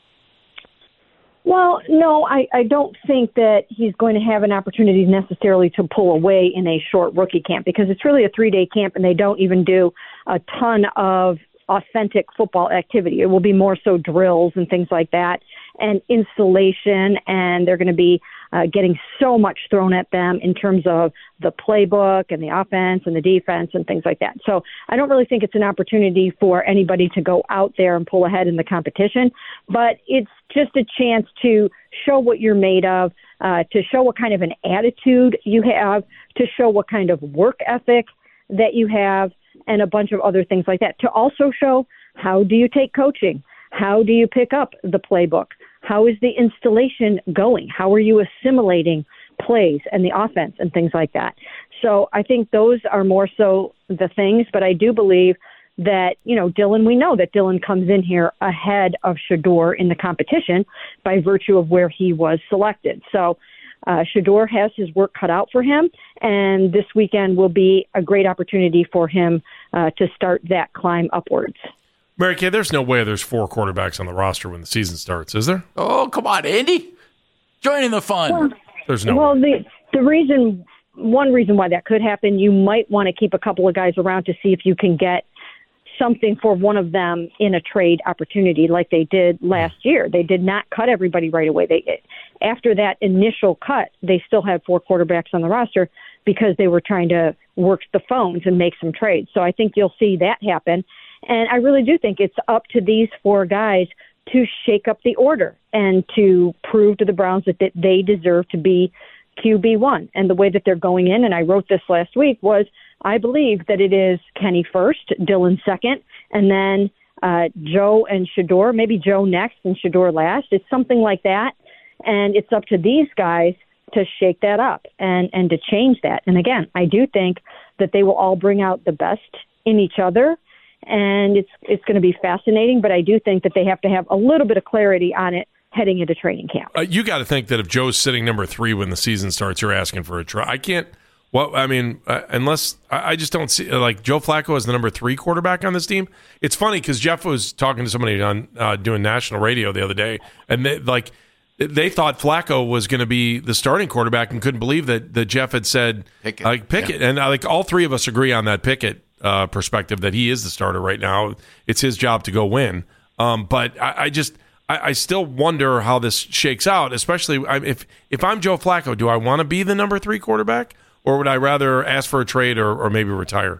Well, no, I, I don't think that he's going to have an opportunity necessarily to pull away in a short rookie camp because it's really a three-day camp and they don't even do a ton of authentic football activity. It will be more so drills and things like that and installation, and they're going to be uh, getting so much thrown at them in terms of the playbook and the offense and the defense and things like that. So I don't really think it's an opportunity for anybody to go out there and pull ahead in the competition, but it's just a chance to show what you're made of, uh, to show what kind of an attitude you have, to show what kind of work ethic that you have, and a bunch of other things like that. To also show how do you take coaching? How do you pick up the playbook? How is the installation going? How are you assimilating plays and the offense and things like that? So I think those are more so the things, but I do believe that, you know, Dillon, we know that Dillon comes in here ahead of Shedeur in the competition by virtue of where he was selected. So Uh, Shedeur has his work cut out for him, and this weekend will be a great opportunity for him uh, to start that climb upwards. Mary Kay, there's no way there's four quarterbacks on the roster when the season starts, is there? Oh, come on, Andy. Joining the fun. Well, there's no Well, way. the, the reason, one reason why that could happen, you might want to keep a couple of guys around to see if you can get something for one of them in a trade opportunity like they did last year. They did not cut everybody right away. They After that initial cut, they still had four quarterbacks on the roster because they were trying to work the phones and make some trades. So I think you'll see that happen. And I really do think it's up to these four guys to shake up the order and to prove to the Browns that, that they deserve to be Q B one. And the way that they're going in, and I wrote this last week, was I believe that it is Kenny first, Dillon second, and then uh, Joe and Shedeur, maybe Joe next and Shedeur last. It's something like that. And it's up to these guys to shake that up and, and to change that. And again, I do think that they will all bring out the best in each other. And it's it's going to be fascinating, but I do think that they have to have a little bit of clarity on it heading into training camp. Uh, you got to think that if Joe's sitting number three when the season starts, you're asking for a try. I can't. Well, I mean, uh, unless I, I just don't see like Joe Flacco as the number three quarterback on this team. It's funny because Jeff was talking to somebody on uh, doing national radio the other day, and they, like they thought Flacco was going to be the starting quarterback and couldn't believe that, that Jeff had said Pickett. like Pickett, yeah. and uh, like all three of us agree on that Pickett uh, perspective that he is the starter right now. It's his job to go win. Um, but I, I just. I still wonder how this shakes out, especially if if I'm Joe Flacco. Do I want to be the number three quarterback, or would I rather ask for a trade or, or maybe retire?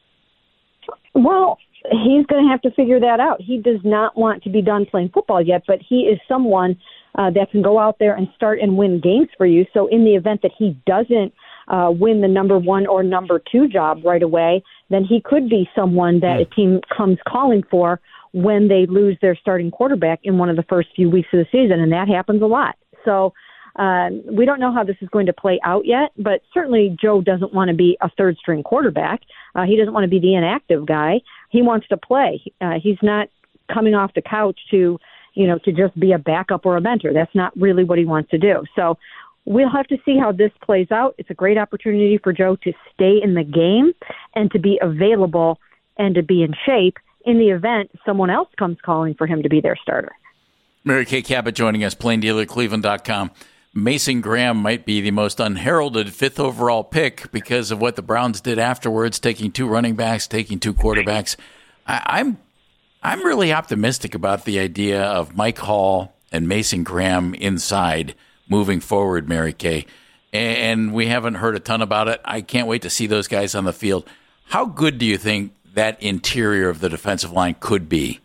Well, he's going to have to figure that out. He does not want to be done playing football yet, but he is someone uh, that can go out there and start and win games for you. So in the event that he doesn't uh, win the number one or number two job right away, then he could be someone that mm. a team comes calling for when they lose their starting quarterback in one of the first few weeks of the season, and that happens a lot. So um, we don't know how this is going to play out yet, but certainly Joe doesn't want to be a third-string quarterback. Uh, he doesn't want to be the inactive guy. He wants to play. Uh, he's not coming off the couch to, you know, to just be a backup or a mentor. That's not really what he wants to do. So we'll have to see how this plays out. It's a great opportunity for Joe to stay in the game and to be available and to be in shape in the event someone else comes calling for him to be their starter. Mary Kay Cabot joining us, plain dealer cleveland dot com. Mason Graham might be the most unheralded fifth overall pick because of what the Browns did afterwards, taking two running backs, taking two quarterbacks. I, I'm I'm really optimistic about the idea of Mike Hall and Mason Graham inside moving forward, Mary Kay. And we haven't heard a ton about it. I can't wait to see those guys on the field. How good do you think that interior of the defensive line could be?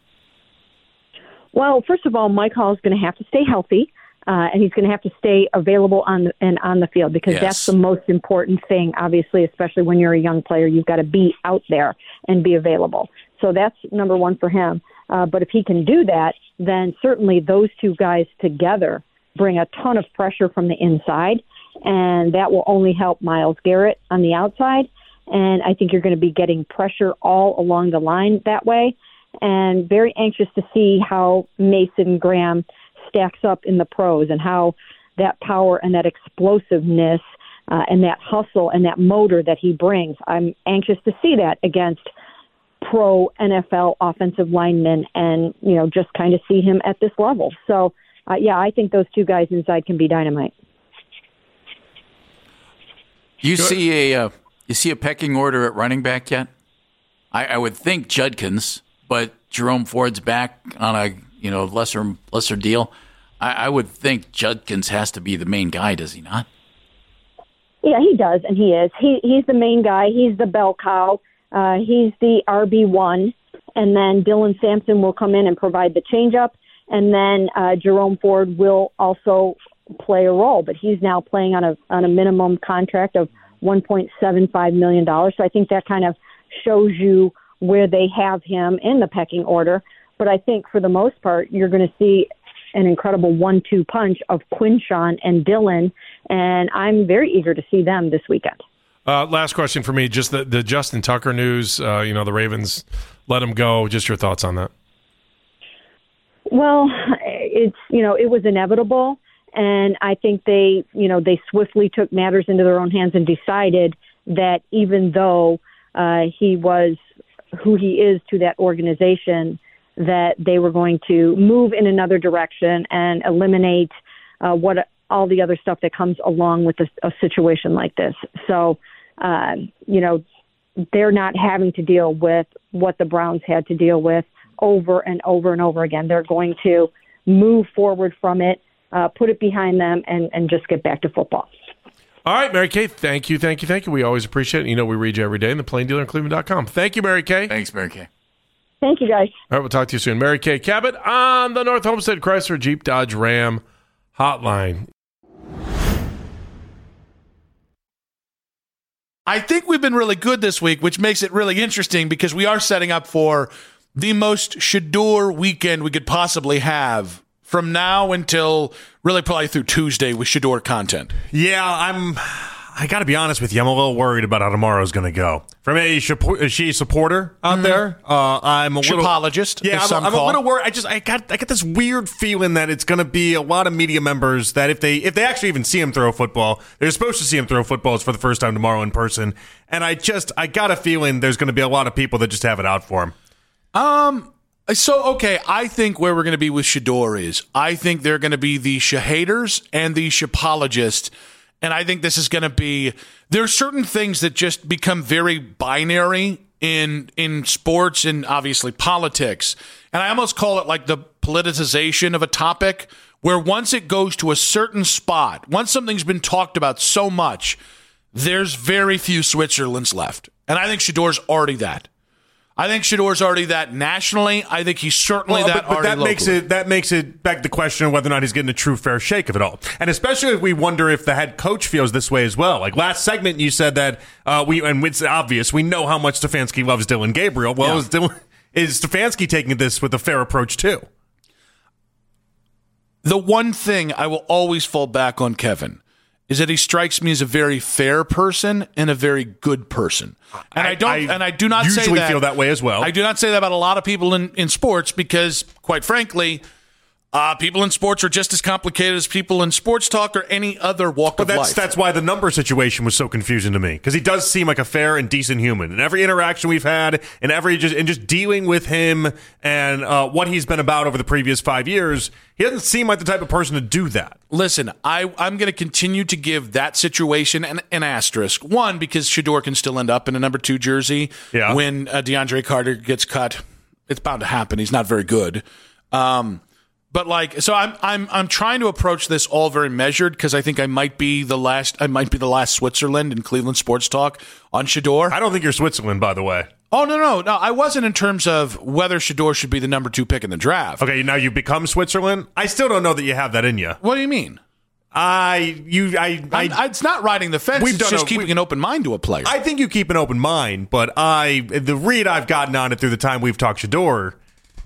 Well, first of all, Mike Hall is going to have to stay healthy, uh, and he's going to have to stay available on the, and on the field because yes. that's the most important thing, obviously, especially when you're a young player. You've got to be out there and be available. So that's number one for him. Uh, but if he can do that, then certainly those two guys together bring a ton of pressure from the inside, and that will only help Myles Garrett on the outside. And I think you're going to be getting pressure all along the line that way. And very anxious to see how Mason Graham stacks up in the pros and how that power and that explosiveness uh, and that hustle and that motor that he brings. I'm anxious to see that against pro N F L offensive linemen and, you know, just kind of see him at this level. So, uh, yeah, I think those two guys inside can be dynamite. You see a uh, you see a pecking order at running back yet? I, I would think Judkins, but Jerome Ford's back on a you know lesser lesser deal. I, I would think Judkins has to be the main guy, does he not? Yeah, he does, and he is. He he's the main guy. He's the bell cow. Uh, he's the R B one, and then Dylan Sampson will come in and provide the changeup, and then uh, Jerome Ford will also play a role, but he's now playing on a on a minimum contract of one point seven five million dollars. So I think that kind of shows you where they have him in the pecking order. But I think for the most part, you're going to see an incredible one two punch of Quinshon and Dylan, and I'm very eager to see them this weekend. Uh, last question for me, just the, the Justin Tucker news. Uh, you know, the Ravens let him go. Just your thoughts on that. Well, it's, you know, it was inevitable. And I think they, you know, they swiftly took matters into their own hands and decided that even though uh, he was who he is to that organization, that they were going to move in another direction and eliminate uh, what all the other stuff that comes along with a, a situation like this. So, uh, you know, they're not having to deal with what the Browns had to deal with over and over and over again. They're going to move forward from it, uh, put it behind them, and, and just get back to football. All right, Mary Kay, thank you, thank you, thank you. We always appreciate it. You know, we read you every day in the plain dealer in cleveland dot com. Thank you, Mary Kay. Thanks, Mary Kay. Thank you, guys. All right, we'll talk to you soon. Mary Kay Cabot on the North Homestead Chrysler Jeep Dodge Ram hotline. I think we've been really good this week, which makes it really interesting because we are setting up for the most Shador weekend we could possibly have from now until really probably through Tuesday with Shador content. Yeah, I'm. I got to be honest with you. I'm a little worried about how tomorrow's going to go. From a she supporter out mm-hmm. there, uh, I'm a Shapologist, little. Yeah, I'm, I'm a little worried. I just I got I got this weird feeling that it's going to be a lot of media members that if they if they actually even see him throw football, they're supposed to see him throw footballs for the first time tomorrow in person. And I just I got a feeling there's going to be a lot of people that just have it out for him. Um. So, okay, I think where we're going to be with Shador is I think they're going to be the Shahaters and the Shapologists. And I think this is going to be – there are certain things that just become very binary in in sports and obviously politics. And I almost call it like the politicization of a topic where once it goes to a certain spot, once something's been talked about so much, there's very few Switzerlands left. And I think Shador's already that. I think Shador's already that nationally. I think he's certainly well, that but, but already that locally. makes it that makes it beg the question of whether or not he's getting a true fair shake of it all, and especially if we wonder if the head coach feels this way as well. Like last segment, you said that uh, we and it's obvious we know how much Stefanski loves Dylan Gabriel. Well, yeah. is, Dylan, is Stefanski taking this with a fair approach too? The one thing I will always fall back on Kevin is that he strikes me as a very fair person and a very good person. And I, I don't I and I do not usually say that feel that way as well. I do not say that about a lot of people in, in sports because, quite frankly, uh, people in sports are just as complicated as people in sports talk or any other walk but of that's, life. That's why the number situation was so confusing to me, because he does seem like a fair and decent human. In every interaction we've had, and every just and just dealing with him and uh, what he's been about over the previous five years, he doesn't seem like the type of person to do that. Listen, I, I'm going to continue to give that situation an, an asterisk. One, because Shador can still end up in a number two jersey yeah. when uh, DeAndre Carter gets cut. It's bound to happen. He's not very good. Um, but like, so I'm I'm I'm trying to approach this all very measured because I think I might be the last. I might be the last Switzerland in Cleveland sports talk on Shador. I don't think you're Switzerland, by the way. Oh, no, no, no. I wasn't in terms of whether Shador should be the number two pick in the draft. Okay, now you become Switzerland? I still don't know that you have that in you. What do you mean? I, you, I, I, I it's not riding the fence. We've it's done just a, keeping we, an open mind to a player. I think you keep an open mind, but I, the read I've gotten on it through the time we've talked Shador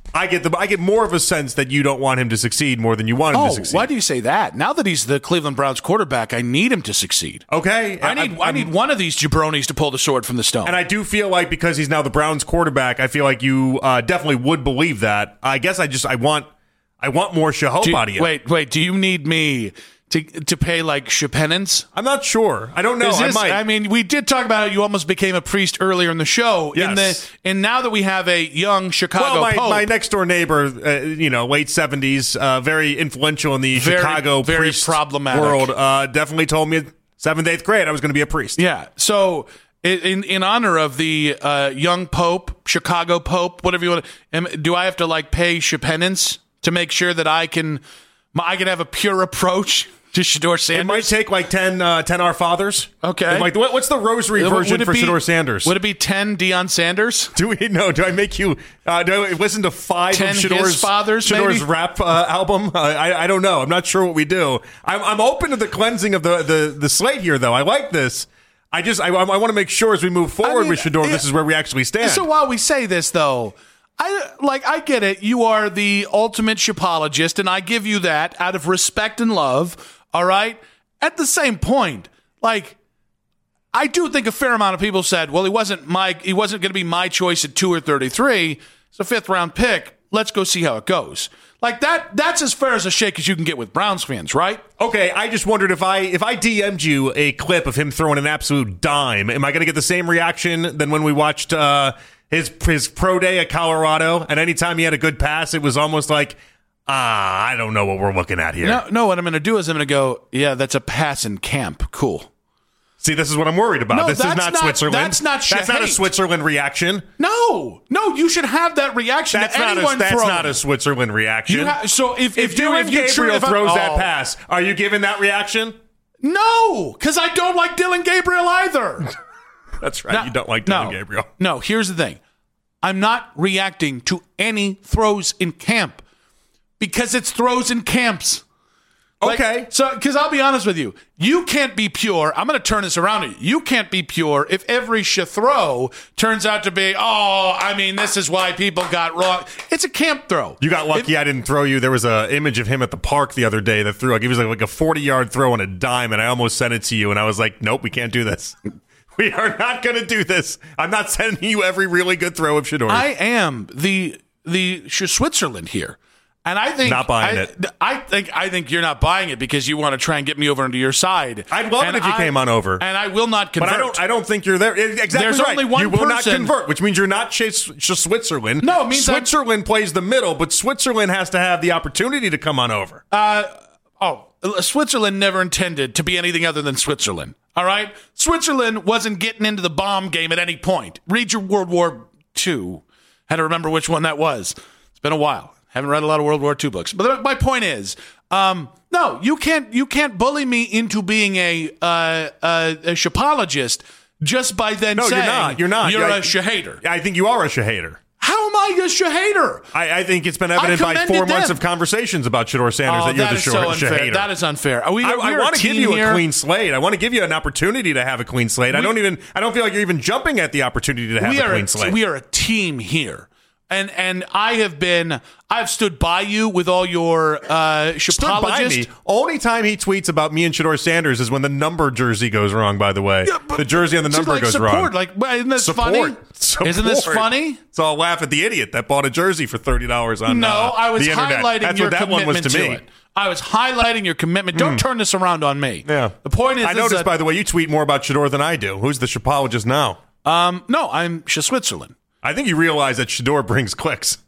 I get the I get more of a sense that you don't want him to succeed more than you want him oh, to succeed. Why do you say that? Now that he's the Cleveland Browns quarterback, I need him to succeed. Okay, I need I, I need one of these jabronis to pull the sword from the stone. And I do feel like because he's now the Browns quarterback, I feel like you uh, definitely would believe that. I guess I just I want I want more Shahope Do you- out of you. Wait, wait. Do you need me to to pay like penance? I'm not sure. I don't know. Is this- I might. I mean, we did talk about how you almost became a priest earlier in the show. Yes. In the, and now that we have a young Chicago well, my, Pope, my next door neighbor, uh, you know, late seventies, uh, very influential in the Very- Chicago very priest problematic. world, uh, definitely told me seventh, eighth grade I was going to be a priest. yeah. So in in honor of the uh, young Pope, Chicago Pope, whatever you want, am, do I have to like pay penance to make sure that I can I can have a pure approach to Shedeur Sanders? It might take like ten, uh, ten Our Fathers. Okay. It might- what- what's the rosary Would version it for be- Shedeur Sanders? Would it be ten Deion Sanders? Do we know? Do I make you? Uh, do I listen to five ten of his Shedeur's fathers, Shedeur's maybe? rap uh, album? Uh, I I don't know. I'm not sure what we do. I'm I'm open to the cleansing of the the, the slate here, though. I like this. I just I, I want to make sure as we move forward mean, with Shedeur, yeah. this is where we actually stand. So while we say this, though, I like I get it. You are the ultimate shapologist, and I give you that out of respect and love. All right. At the same point, like I do think a fair amount of people said, "Well, he wasn't my he wasn't going to be my choice at two or thirty-three. It's a fifth round pick. Let's go see how it goes." Like that. That's as fair as a shake as you can get with Browns fans, right? Okay, I just wondered if I if I D M'd you a clip of him throwing an absolute dime, am I going to get the same reaction than when we watched uh, his his pro day at Colorado? And anytime he had a good pass, it was almost like, ah, I don't know what we're looking at here. No, no. What I'm going to do is I'm going to go, yeah, that's a pass in camp. Cool. See, this is what I'm worried about. No, this is that's not, not- Switzerland. that's not That's not a Shahate. Switzerland reaction. No, no. You should have that reaction. That's to not anyone a that's throwing. not a Switzerland reaction. You ha- so if if if, you Dylan if you Gabriel true, if I- throws that oh. pass, are you giving that reaction? No, because I don't like Dylan Gabriel either. That's right. No, you don't like no, Dylan Gabriel. No, here's the thing. I'm not reacting to any throws in camp because it's throws in camps. Like, Okay. So, because I'll be honest with you, you can't be pure. I'm going to turn this around on you. You can't be pure if every sh- throw turns out to be, oh, I mean, this is why people got wrong. It's a camp throw. You got lucky I didn't throw you. There was an image of him at the park the other day that threw like he was like, like a forty-yard throw on a dime, and I almost sent it to you, and I was like, nope, we can't do this. We are not going to do this. I'm not sending you every really good throw of Shedeur. I am the the Sh- Switzerland here. And I think Not buying I, it. I think I think you're not buying it because you want to try and get me over into your side. I'd love And it if you I- came on over. And I will not convert. But I don't. I don't think you're there. Exactly There's right. only one you will not person- convert, which means you're not Ch- Ch- Switzerland. No, it means I'm- Switzerland plays the middle, but Switzerland has to have the opportunity to come on over. Uh, oh, Switzerland never intended to be anything other than Switzerland. All right, Switzerland wasn't getting into the bomb game at any point. Read your World War Two. Had to remember which one that was. It's been a while. Haven't read a lot of World War Two books. But my point is, um, no, you can't you can't bully me into being a uh, a, a shapologist just by then No, saying you're not. You're not. You're You're- a shahater. I think you are a shahater. How am I a shahater? I, I think it's been evident by commended four months them. of conversations about Shedeur Sanders Oh, that you're that the is sh- so unfair. shahater. That is unfair. Are we, I, we're I a want to give team you here. a clean slate. I want to give you an opportunity to have a clean slate. I We- don't even. I don't feel like you're even jumping at the opportunity to have we a are clean a, slate. We are a team here. And and I have been I've stood by you with all your uh Stood by me. shapologist. Only time he tweets about me and Shedeur Sanders is when the number jersey goes wrong. By the way, Yeah, but- the jersey on the Just number like goes support. wrong. Like, well, isn't this Support. funny? Support. Isn't this funny? So I'll laugh at the idiot that bought a jersey for thirty dollars on No, uh, I was the internet. highlighting That's your what that one commitment was to, to, me. it. I was highlighting your commitment. Don't turn this around on me. Yeah. The point is, I is noticed, that, by the way, you tweet more about Shedeur than I do. Who's the shapologist now? um, no, I'm Sh- Switzerland. I think you realize that Shedeur brings clicks.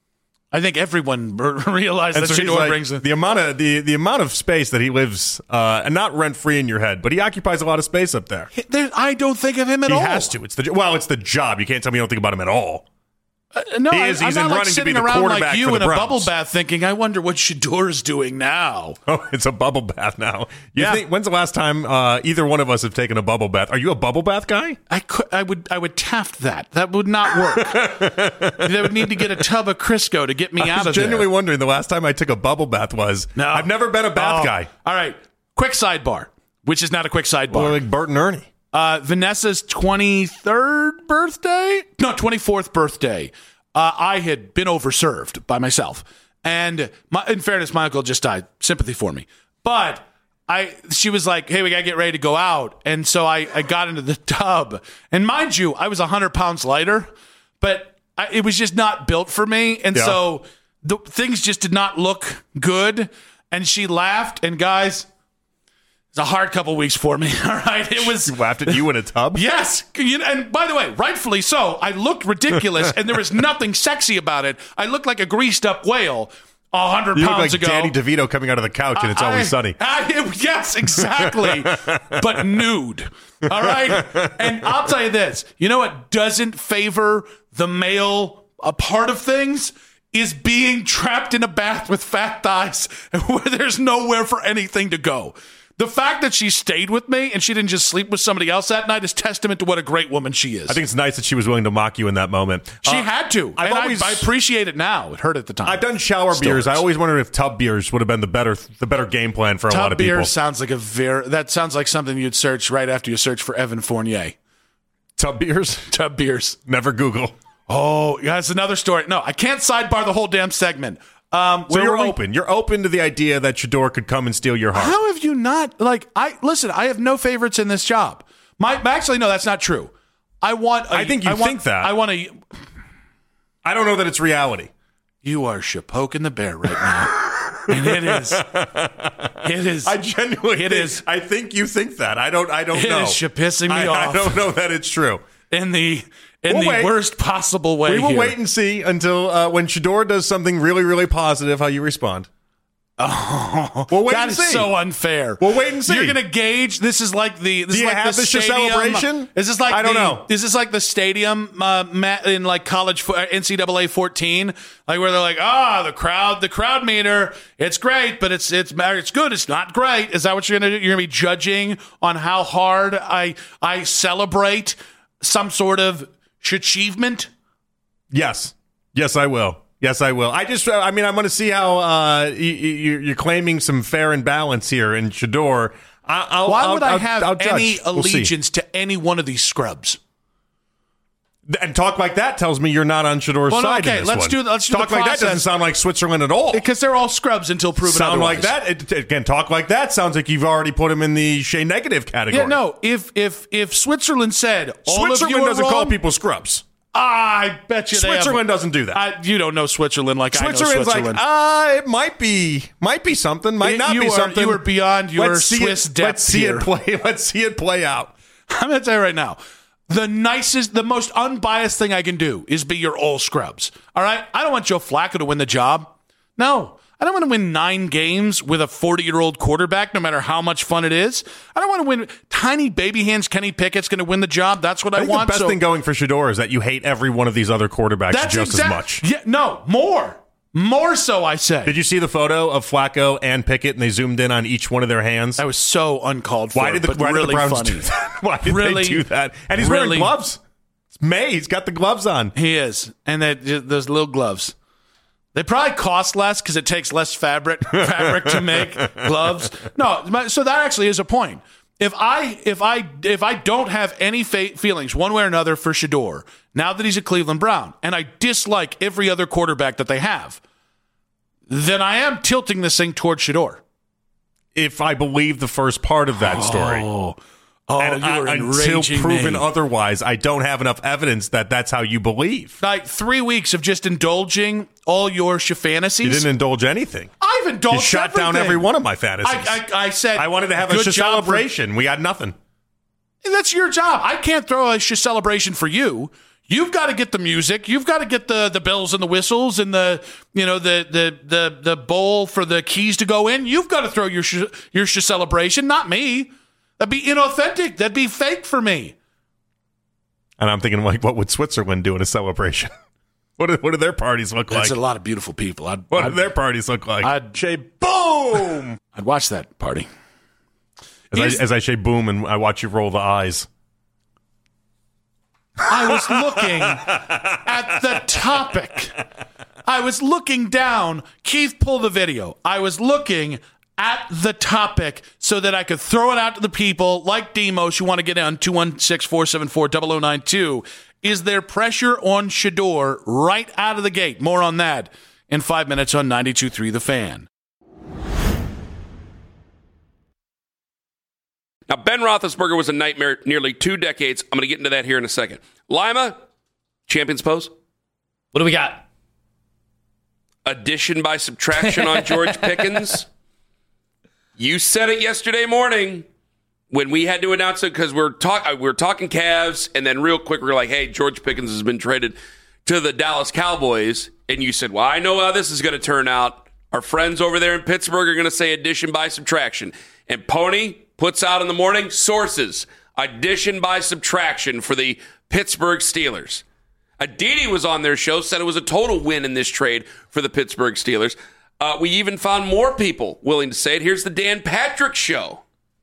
I think everyone realized And that so he's Shedeur like, brings it. the amount of the, the amount of space that he lives, uh, and not rent free in your head, but he occupies a lot of space up there. There, I don't think of him at he all. has to. It's the well, it's the job. You can't tell me you don't think about him at all. Uh, no, He I, is- I'm he's not in like running to be sitting the around quarterback like you for in the a Browns. bubble bath thinking, I wonder what Shedor's doing now. Oh, it's a bubble bath now. You Yeah. think, when's the last time uh, either one of us have taken a bubble bath? Are you a bubble bath guy? I could, I would, I would taft that. That would not work. They would need to get a tub of Crisco to get me I out was of genuinely there. wondering the last time I took a bubble bath was. No, I've never been a bath Oh. guy. All right, quick sidebar, which is not a quick sidebar. Well, like Bert and Ernie. Uh, Vanessa's twenty-third birthday? No, twenty-fourth birthday. uh, I had been overserved by myself. And my, in fairness, my uncle just died. Sympathy for me. But I, she was like, hey, we got to get ready to go out. And so I, I got into the tub. And mind you, I was one hundred pounds lighter, but I, it was just not built for me. And Yeah. so the things just did not look good. And she laughed. And guys, it's a hard couple weeks for me. All right. It was. She laughed at you in a tub? Yes. You know, and by the way, rightfully so. I looked ridiculous and there was nothing sexy about it. I looked like a greased up whale a hundred You pounds look like ago. Danny DeVito coming out of the couch and It's I- Always Sunny. I- yes, exactly. But nude. All right. And I'll tell you this. You know what doesn't favor the male a part of things? Is being trapped in a bath with fat thighs where there's nowhere for anything to go. The fact that she stayed with me and she didn't just sleep with somebody else that night is testament to what a great woman she is. I think it's nice that she was willing to mock you in that moment. She Uh, had to. I've and always- I, I appreciate it now. It hurt at the time. I've done shower Still beers. I hurts. always wondered if tub beers would have been the better the better game plan for a Tub lot of beer people. sounds like a very that sounds like something you'd search right after you search for Evan Fournier. Tub beers? Tub beers. Never Google. Oh, yeah, that's another story. No, I can't sidebar the whole damn segment. Um, So where you're were we? open. You're open to the idea that Shador could come and steal your heart. How have you not like I listen, I have no favorites in this job. My actually no, that's not true. I want a, I think you I want, think that. I want to I don't know that it's reality. You are shapoking the bear right now. And it is it is I genuinely it think, is I think you think that. I don't I don't it know. is pissing me I, off. I don't know that it's true. in the in We'll the wait. worst possible way. We will here. wait and see until uh, when Shador does something really, really positive, how you respond. Oh, We'll wait that and is see. so unfair. We'll wait and see. You're gonna gauge. This is like the. This Do is you like have the this year stadium celebration? Is this like I don't the- know. Is this like the stadium uh, ma- in like college fo- uh, N C double A fourteen, like where they're like, ah, the crowd, the crowd meter, it's great, but it's it's it's good, it's not great. Is that what you're gonna do? You're gonna be judging on how hard I I celebrate some sort of achievement. Yes. Yes, I will. Yes, I will. I just, I mean, I'm going to see how uh, you, you, you're claiming some fair and balance here in Shador. I, I'll, Why I'll, would I I'll, have I'll judge. any We'll see. allegiance to any one of these scrubs? And talk like that tells me you're not on Shador's Well, no, side. okay, in this let's one. do- let's do the talk like that doesn't process. sound like Switzerland at all. Because they're all scrubs until proven Sound otherwise. like that it, again. Talk like that sounds like you've already put him in the Shea negative category. Yeah, no. If if if Switzerland said all of you Switzerland are doesn't wrong, call people scrubs. I bet you they have- Switzerland doesn't do that. I, you don't know Switzerland like Switzerland's I know Switzerland. like, uh, it might be, might be something, might It- not you be are- something. you are beyond your Let's see Swiss it, depth Let's see here. it play. Let's see it play out. I'm going to tell you right now, the nicest, the most unbiased thing I can do is be your all scrubs. All right? I don't want Joe Flacco to win the job. No. I don't want to win nine games with a forty-year-old quarterback, no matter how much fun it is. I don't want to win. Tiny baby hands Kenny Pickett's going to win the job. That's what I, I think want. the best So thing going for Shador is that you hate every one of these other quarterbacks that's just exact- as much. Yeah, no, more. More so, I say. Did you see the photo of Flacco and Pickett, and they zoomed in on each one of their hands? That was so uncalled for. Why did the, but why did the really Browns funny. do that? Why did Really, they do that? And he's really- wearing gloves. It's May. He's got the gloves on. He is, and that those little gloves. They probably cost less because it takes less fabric fabric to make gloves. No, so that actually is a point. If I if I if I don't have any fa- feelings one way or another for Shador now that he's a Cleveland Brown, and I dislike every other quarterback that they have, then I am tilting this thing toward Shador. If I believe the first part of that story. Oh, oh and you are I, until enraging proven me. otherwise, I don't have enough evidence that that's how you believe. Like three weeks of just indulging all your sh- fantasies. You didn't indulge anything. I've indulged You shot down everything. every one of my fantasies. I, I, I said I wanted to have a good sh- job for- celebration. We got nothing. That's your job. I can't throw a sh- celebration for you. You've got to get the music. You've got to get the, the bells and the whistles and the you know the the the the bowl for the keys to go in. You've got to throw your sh- your sh- celebration, not me. That'd be inauthentic. That'd be fake for me. And I'm thinking, like, what would Switzerland do in a celebration? What do, what do their parties look That's like? a lot of beautiful people. I'd, What I'd, do their parties look like? I'd say boom. I'd watch that party. As Here's- I, as I say boom and I watch you roll the eyes. I was looking at the topic. I was looking down. Keith, pull the video. I was looking at the topic so that I could throw it out to the people like Demos who want to get on two one six, four seven four, zero zero nine two. is there pressure on Shedeur right out of the gate? More on that in five minutes on ninety-two point three The Fan. Now, Ben Roethlisberger was a nightmare nearly two decades. I'm going to get into that here in a second. Lima, Champions Pose. What do we got? Addition by subtraction on George Pickens. You said it yesterday morning when we had to announce it because we were, talk- we were talking Cavs, and then real quick we were like, hey, George Pickens has been traded to the Dallas Cowboys. And you said, well, I know how this is going to turn out. Our friends over there in Pittsburgh are going to say addition by subtraction. And Pony puts out in the morning, sources, addition by subtraction for the Pittsburgh Steelers. Aditi was on their show, said it was a total win in this trade for the Pittsburgh Steelers. Uh, we even found more people willing to say it. Here's the Dan Patrick Show.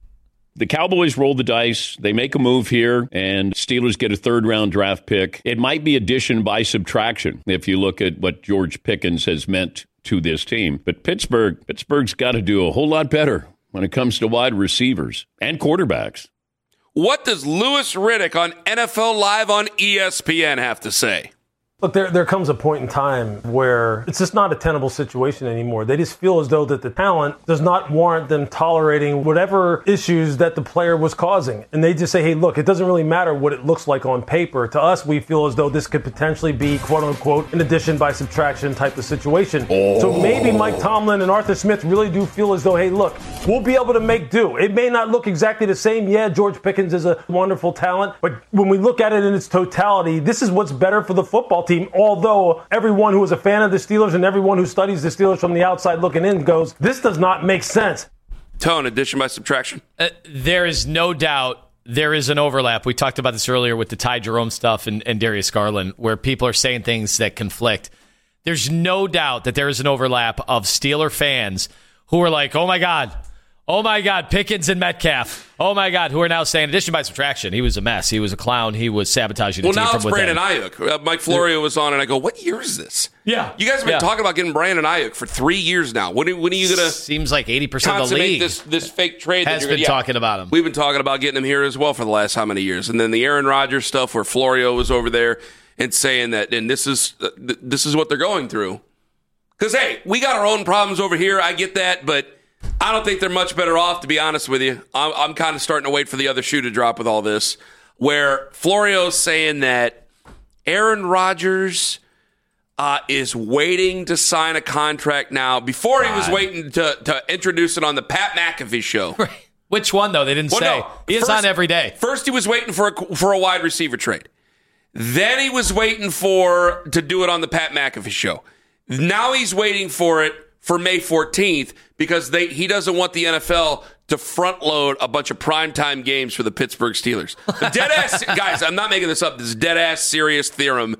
The Cowboys roll the dice. They make a move here, and Steelers get a third-round draft pick. It might be addition by subtraction if you look at what George Pickens has meant to this team. But Pittsburgh, Pittsburgh's got to do a whole lot better when it comes to wide receivers and quarterbacks. What does Louis Riddick on N F L Live on E S P N have to say? Look, there there comes a point in time where it's just not a tenable situation anymore. They just feel as though that the talent does not warrant them tolerating whatever issues that the player was causing. And they just say, hey, look, it doesn't really matter what it looks like on paper. To us, we feel as though this could potentially be, quote unquote, an addition by subtraction type of situation. Oh. So maybe Mike Tomlin and Arthur Smith really do feel as though, hey, look, we'll be able to make do. It may not look exactly the same. Yeah, George Pickens is a wonderful talent. But when we look at it in its totality, this is what's better for the football team. Although everyone who is a fan of the Steelers and everyone who studies the Steelers from the outside looking in goes, this does not make sense. Tone, addition by subtraction? Uh, there is no doubt there is an overlap. We talked about this earlier with the Ty Jerome stuff and, and Darius Garland, where people are saying things that conflict. There's no doubt that there is an overlap of Steeler fans who are like, oh my God, oh my God, Pickens and Metcalf. Oh my God, who are now saying addition by subtraction. He was a mess. He was a clown. He was sabotaging the well, team now from it's within. Brandon Ayuk. Uh, Mike Florio was on, and I go, what year is this? Yeah. You guys have been yeah. talking about getting Brandon Ayuk for three years now. When, when are you going to Seems like eighty percent of the league this, this fake trade has that been yeah, talking about him. We've been talking about getting him here as well for the last how many years? And then the Aaron Rodgers stuff where Florio was over there and saying that, and this is uh, th- this is what they're going through. Because, hey, we got our own problems over here. I get that, but I don't think they're much better off, to be honest with you. I'm, I'm kind of starting to wait for the other shoe to drop with all this, where Florio's saying that Aaron Rodgers uh, is waiting to sign a contract now before God. he was waiting to, to introduce it on the Pat McAfee show. Right. Which one, though? They didn't well, say. No. He is first, on every day. First, he was waiting for a, for a wide receiver trade. Then he was waiting for to do it on the Pat McAfee show. Now he's waiting for it for May fourteenth because they he doesn't want the N F L to front load a bunch of primetime games for the Pittsburgh Steelers. The dead ass guys, I'm not making this up. This is dead ass serious theorem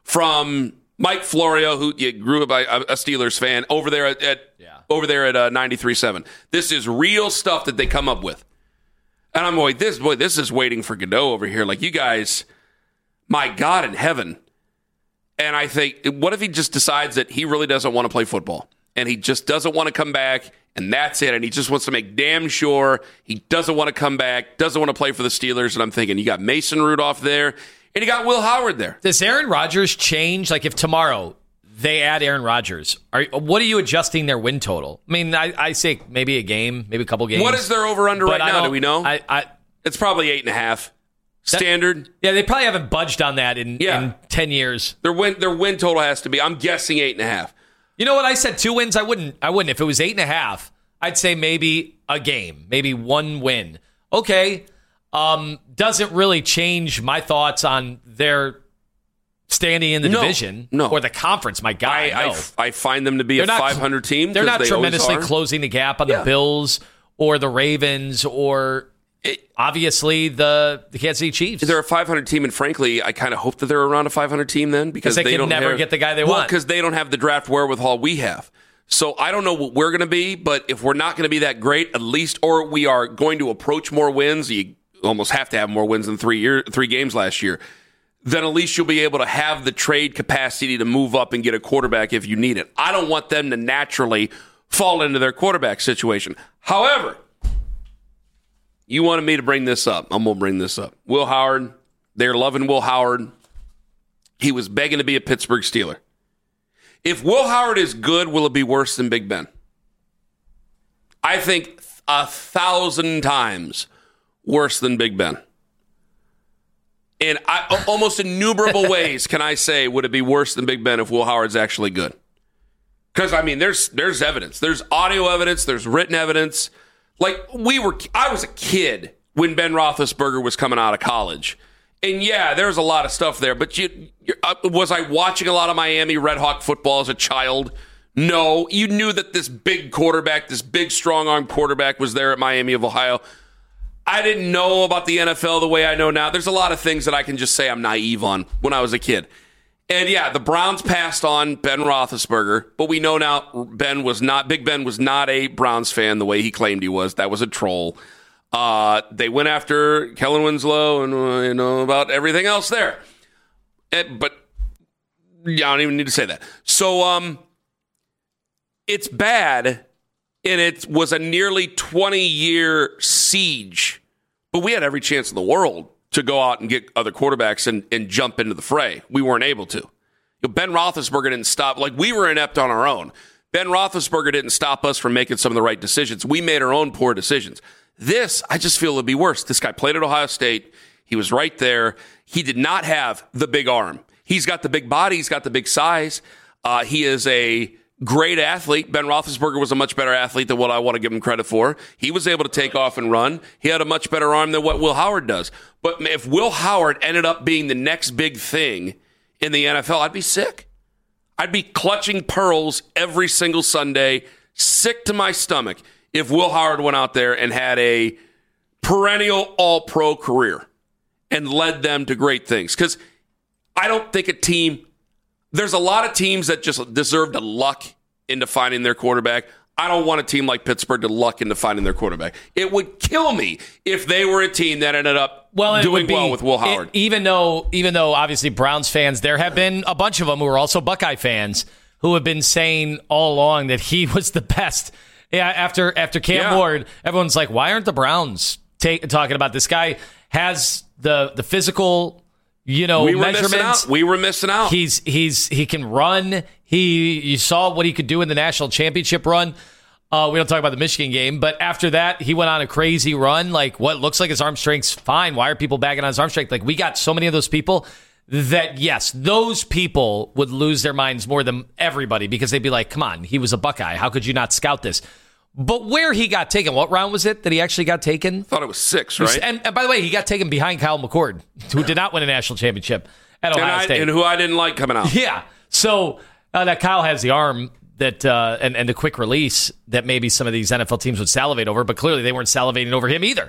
from Mike Florio, who you grew up a, a Steelers fan over there at, at yeah. over there at uh, ninety-three point seven. This is real stuff that they come up with, and I'm like, this boy, this is waiting for Godot over here. Like, you guys, my God in heaven. And I think, what if he just decides that he really doesn't want to play football? And he just doesn't want to come back, and that's it. And he just wants to make damn sure he doesn't want to come back, doesn't want to play for the Steelers. And I'm thinking, you got Mason Rudolph there, and you got Will Howard there. Does Aaron Rodgers change? Like, if tomorrow they add Aaron Rodgers, are, what are you adjusting their win total? I mean, I, I say maybe a game, maybe a couple games. What is their over-under right now? Do we know? I, I, it's probably eight and a half. Standard. That, yeah, they probably haven't budged on that in, yeah. in ten years. Their win their win total has to be, I'm guessing, eight and a half. You know what? I said two wins. I wouldn't. I wouldn't. If it was eight and a half, I'd say maybe a game, maybe one win. Okay. Um, doesn't really change my thoughts on their standing in the no, division no. or the conference. My God, I, no. I, I find them to be they're a not, five hundred team. They're not they tremendously closing the gap on yeah. the Bills or the Ravens or it, obviously the, the Kansas City Chiefs. They're a five hundred team, and frankly, I kind of hope that they're around a five hundred team then because they, they can don't never have, get the guy they well, want. Because they don't have the draft wherewithal we have. So I don't know what we're going to be, but if we're not going to be that great, at least, or we are going to approach more wins, you almost have to have more wins than three year, three games last year, then at least you'll be able to have the trade capacity to move up and get a quarterback if you need it. I don't want them to naturally fall into their quarterback situation. However, you wanted me to bring this up. I'm going to bring this up. Will Howard, they're loving Will Howard. he was begging to be a Pittsburgh Steeler. If Will Howard is good, will it be worse than Big Ben? I think a thousand times worse than Big Ben. In I, almost innumerable ways can I say, would it be worse than Big Ben if Will Howard's actually good? Because, I mean, there's there's evidence. There's audio evidence. There's written evidence. Like, we were, I was a kid when Ben Roethlisberger was coming out of college. And, yeah, there's a lot of stuff there. But you, uh, was I watching a lot of Miami Red Hawk football as a child? No. You knew that this big quarterback, this big strong-arm quarterback was there at Miami of Ohio. I didn't know about the N F L the way I know now. There's a lot of things that I can just say I'm naive on when I was a kid. And yeah, the Browns passed on Ben Roethlisberger, but we know now Ben was not, Big Ben was not a Browns fan the way he claimed he was. That was a troll. Uh, they went after Kellen Winslow and uh, you know about everything else there. And, but yeah, I don't even need to say that. So um, it's bad. And it was a nearly twenty-year siege. But we had every chance in the world to go out and get other quarterbacks and, and jump into the fray. We weren't able to. You know, Ben Roethlisberger didn't stop. Like, we were inept on our own. Ben Roethlisberger didn't stop us from making some of the right decisions. We made our own poor decisions. This, I just feel it'd be worse. This guy played at Ohio State. He was right there. He did not have the big arm. He's got the big body. He's got the big size. Uh, he is a great athlete. Ben Roethlisberger was a much better athlete than what I want to give him credit for. He was able to take off and run. He had a much better arm than what Will Howard does. But if Will Howard ended up being the next big thing in the N F L, I'd be sick. I'd be clutching pearls every single Sunday, sick to my stomach, if Will Howard went out there and had a perennial all-pro career and led them to great things. Because I don't think a team... There's a lot of teams that just deserve to luck into finding their quarterback. I don't want a team like Pittsburgh to luck into finding their quarterback. It would kill me if they were a team that ended up well, doing be, well with Will Howard. It, even though, even though obviously Browns fans, there have been a bunch of them who are also Buckeye fans who have been saying all along that he was the best. Yeah, after after Cam yeah. Ward, everyone's like, why aren't the Browns ta- talking about this guy? Has the the physical. You know, we were measurements. We were missing out. He's he's he can run. He you saw what he could do in the national championship run. Uh, we don't talk about the Michigan game, but after that, he went on a crazy run. Like what looks like his arm strength's fine. Why are people bagging on his arm strength? Like we got so many of those people that yes, those people would lose their minds more than everybody because they'd be like, "Come on, he was a Buckeye. How could you not scout this?" But where he got taken, what round was it that he actually got taken? I thought it was six, right? And, and by the way, he got taken behind Kyle McCord, who did not win a national championship at Ohio and I, State. And who I didn't like coming out. Yeah. So uh, that Kyle has the arm that uh, and, and the quick release that maybe some of these N F L teams would salivate over, but clearly they weren't salivating over him either.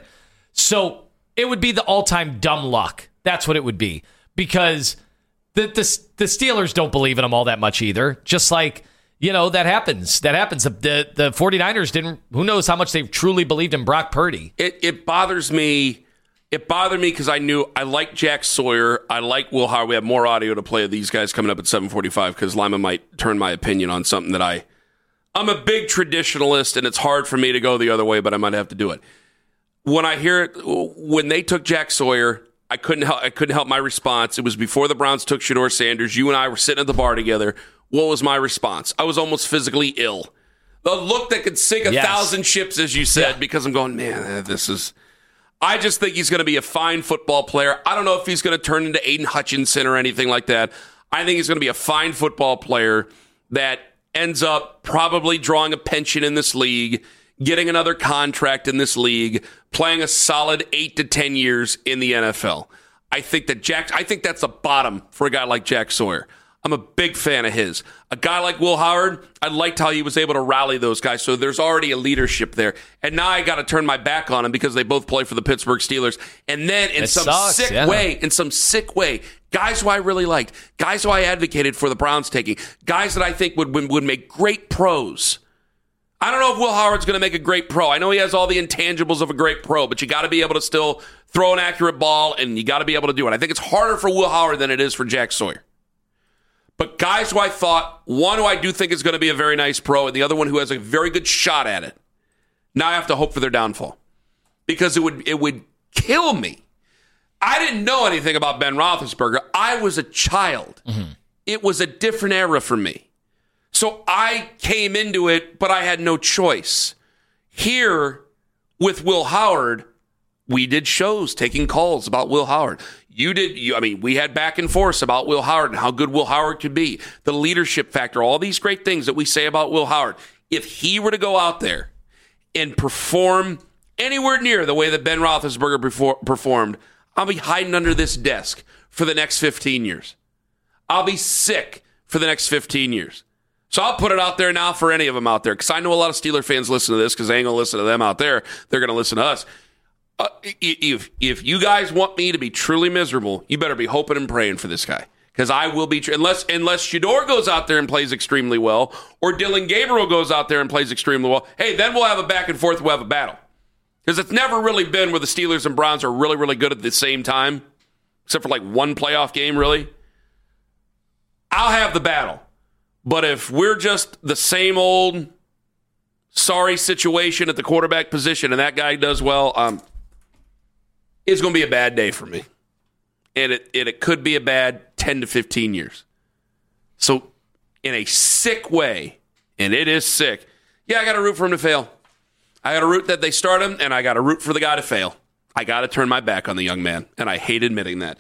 So it would be the all-time dumb luck. That's what it would be. Because the, the, the Steelers don't believe in him all that much either. Just like... You know, that happens. That happens. The, the 49ers didn't, who knows how much they truly believed in Brock Purdy. It, it bothers me. It bothered me because I knew I like Jack Sawyer. I like Will Howard. We have more audio to play of these guys coming up at seven forty-five because Lima might turn my opinion on something that I, I'm a big traditionalist and it's hard for me to go the other way, but I might have to do it. When I hear it, when they took Jack Sawyer, I couldn't help, I couldn't help my response. It was before the Browns took Shedeur Sanders. You and I were sitting at the bar together. What was my response? I was almost physically ill. The look that could sink a yes. thousand ships, as you said, yeah. because I'm going, man, this is... I just think he's going to be a fine football player. I don't know if he's going to turn into Aiden Hutchinson or anything like that. I think he's going to be a fine football player that ends up probably drawing a pension in this league, getting another contract in this league, playing a solid eight to ten years in the N F L. I think that Jack. I think that's the bottom for a guy like Jack Sawyer. I'm a big fan of his. A guy like Will Howard, I liked how he was able to rally those guys. So there's already a leadership there. And now I got to turn my back on him because they both play for the Pittsburgh Steelers. And then in it some sucks, sick yeah. way, in some sick way, guys who I really liked, guys who I advocated for the Browns taking, guys that I think would, would, would make great pros. I don't know if Will Howard's going to make a great pro. I know he has all the intangibles of a great pro, but you got to be able to still throw an accurate ball, and you got to be able to do it. I think it's harder for Will Howard than it is for Jack Sawyer. But guys who I thought, one who I do think is going to be a very nice pro, and the other one who has a very good shot at it. Now I have to hope for their downfall. Because it would it would kill me. I didn't know anything about Ben Roethlisberger. I was a child. Mm-hmm. It was a different era for me. So I came into it, but I had no choice. Here, with Will Howard, we did shows taking calls about Will Howard. You did, you, I mean, we had back and forth about Will Howard and how good Will Howard could be, the leadership factor, all these great things that we say about Will Howard. If he were to go out there and perform anywhere near the way that Ben Roethlisberger before, performed, I'll be hiding under this desk for the next fifteen years. I'll be sick for the next fifteen years. So I'll put it out there now for any of them out there, because I know a lot of Steeler fans listen to this because they ain't going to listen to them out there. They're going to listen to us. Uh, if if you guys want me to be truly miserable, you better be hoping and praying for this guy, because I will be, unless unless Shedeur goes out there and plays extremely well, or Dylan Gabriel goes out there and plays extremely well. Hey, then we'll have a back and forth. We'll have a battle, because it's never really been where the Steelers and Browns are really really good at the same time, except for like one playoff game. Really, I'll have the battle, but if we're just the same old sorry situation at the quarterback position and that guy does well, um. it's going to be a bad day for me. And it, it it could be a bad ten to fifteen years. So, in a sick way, and it is sick, yeah, I got to root for him to fail. I got to root that they start him, and I got to root for the guy to fail. I got to turn my back on the young man, and I hate admitting that.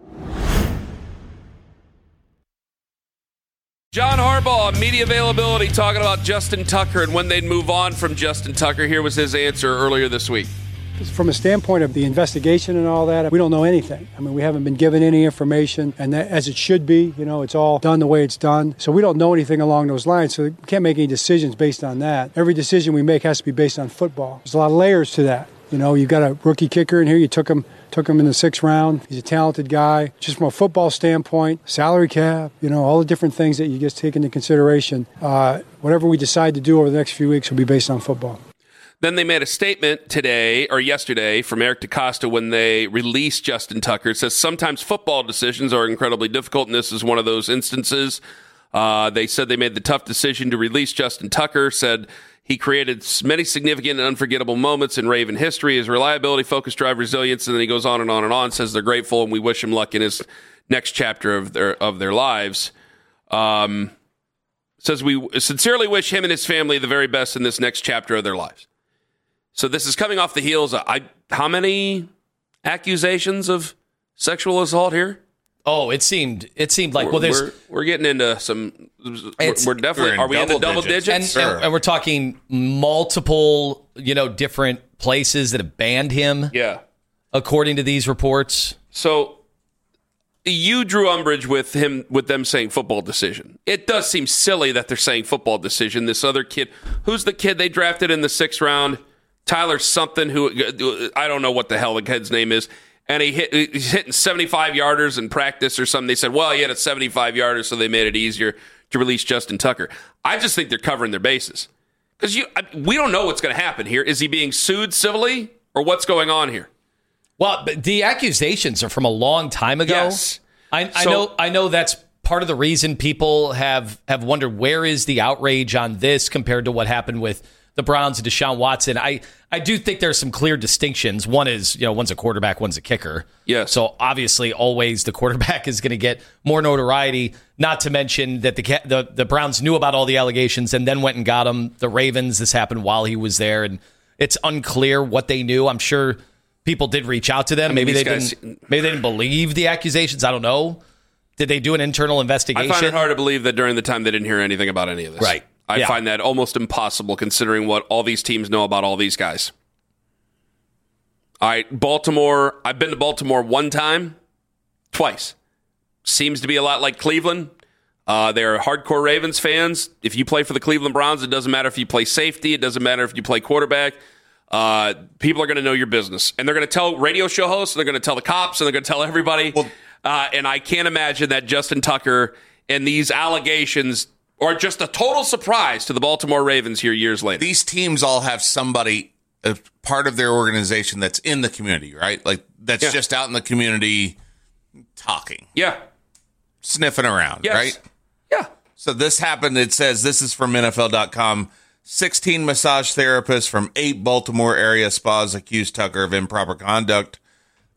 John Harbaugh, media availability, talking about Justin Tucker and when they'd move on from Justin Tucker. Here was his answer earlier this week. From a standpoint of the investigation and all that, we don't know anything. I mean, we haven't been given any information, and that, as it should be, you know, it's all done the way it's done. So we don't know anything along those lines, so we can't make any decisions based on that. Every decision we make has to be based on football. There's a lot of layers to that. You know, you've got a rookie kicker in here. You took him took him in the sixth round. He's a talented guy. Just from a football standpoint, salary cap, you know, all the different things that you just take into consideration. Uh, whatever we decide to do over the next few weeks will be based on football. Then they made a statement today or yesterday from Eric DeCosta when they released Justin Tucker. It says sometimes football decisions are incredibly difficult, and this is one of those instances. Uh, they said they made the tough decision to release Justin Tucker, said he created many significant and unforgettable moments in Raven history. His reliability, focus, drive, resilience, and then he goes on and on and on, says they're grateful, and we wish him luck in his next chapter of their of their lives. Um, says we sincerely wish him and his family the very best in this next chapter of their lives. So this is coming off the heels of I, how many accusations of sexual assault here? Oh, it seemed it seemed like we're, well, there's we're, we're getting into some. We're, we're definitely we're are we in the double digits? digits? And, and, and we're talking multiple, you know, different places that have banned him. Yeah, according to these reports. So you drew umbrage with him with them saying football decision. It does seem silly that they're saying football decision. This other kid, who's the kid they drafted in the sixth round? Tyler something, who I don't know what the hell the kid's name is, and he hit, he's hitting seventy-five yarders in practice or something. They said, well, he had a seventy-five yarder, so they made it easier to release Justin Tucker. I just think they're covering their bases, because you we don't know what's going to happen here. Is he being sued civilly, or what's going on here? Well, but the accusations are from a long time ago. Yes. I, I So- know. I know that's part of the reason people have have wondered where is the outrage on this compared to what happened with the Browns and Deshaun Watson. I, I do think there's some clear distinctions. One is, you know, one's a quarterback, one's a kicker. Yeah. So obviously, always the quarterback is going to get more notoriety. Not to mention that the, the the Browns knew about all the allegations and then went and got him. The Ravens, this happened while he was there, and it's unclear what they knew. I'm sure people did reach out to them. I mean, maybe they these guys- didn't. Maybe they didn't believe the accusations. I don't know. Did they do an internal investigation? I find it hard to believe that during the time they didn't hear anything about any of this. Right. I Yeah. find that almost impossible considering what all these teams know about all these guys. All right, Baltimore. I've been to Baltimore one time, twice. Seems to be a lot like Cleveland. Uh, they're hardcore Ravens fans. If you play for the Cleveland Browns, it doesn't matter if you play safety. It doesn't matter if you play quarterback. Uh, people are going to know your business. And they're going to tell radio show hosts, and they're going to tell the cops, and they're going to tell everybody. Uh, and I can't imagine that Justin Tucker and these allegations are just a total surprise to the Baltimore Ravens here years later. These teams all have somebody, a part of their organization that's in the community, right? Like that's Yeah. just out in the community talking. Yeah. Sniffing around, Yes. right? Yeah. So this happened. It says, this is from N F L dot com. sixteen massage therapists from eight Baltimore area spas accused Tucker of improper conduct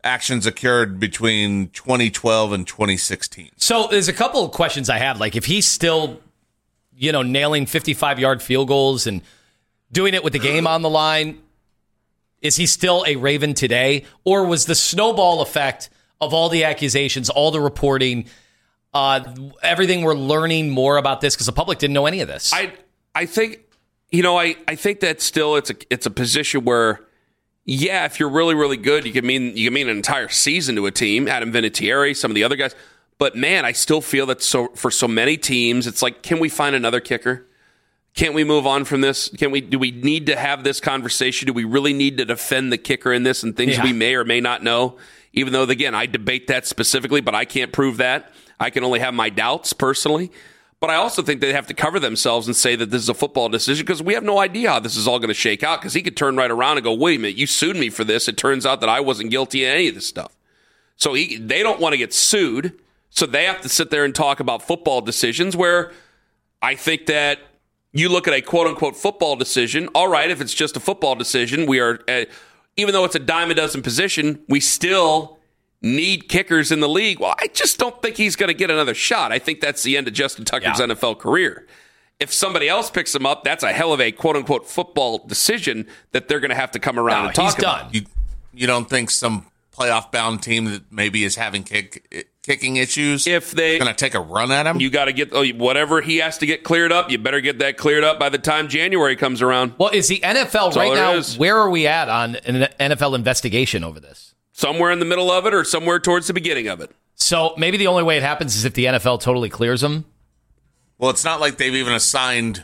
actions occurred between twenty twelve and twenty sixteen. So there's a couple of questions I have. Like if he's still, you know, nailing fifty-five-yard field goals and doing it with the game on the line, is he still a Raven today? Or was the snowball effect of all the accusations, all the reporting, uh, everything we're learning more about this because the public didn't know any of this? I I think, you know, I, I think that still it's a it's a position where, yeah, if you're really, really good, you can mean you can mean an entire season to a team. Adam Vinatieri, some of the other guys. But man, I still feel that so for so many teams, it's like, can we find another kicker? Can't we move on from this? Can we? Do we need to have this conversation? Do we really need to defend the kicker in this and things Yeah. we may or may not know? Even though, again, I debate that specifically, but I can't prove that. I can only have my doubts personally. But I also think they have to cover themselves and say that this is a football decision because we have no idea how this is all going to shake out because he could turn right around and go, wait a minute, you sued me for this. It turns out that I wasn't guilty of any of this stuff. So he, they don't want to get sued, so they have to sit there and talk about football decisions where I think that you look at a quote-unquote football decision. All right, if it's just a football decision, we are, uh, even though it's a dime a dozen position, we still need kickers in the league. Well, I just don't think he's going to get another shot. I think that's the end of Justin Tucker's Yeah. N F L career. If somebody else picks him up, that's a hell of a quote-unquote football decision that they're going to have to come around No, and talk he's about. done. You you don't think some playoff-bound team that maybe is having kick kicking issues if they going to take a run at him? You got to get oh, whatever he has to get cleared up. You better get that cleared up by the time January comes around. Well, is the N F L That's right all there now, is. where are we at on an N F L investigation over this? Somewhere in the middle of it or somewhere towards the beginning of it. So maybe the only way it happens is if the N F L totally clears him. Well, it's not like they've even assigned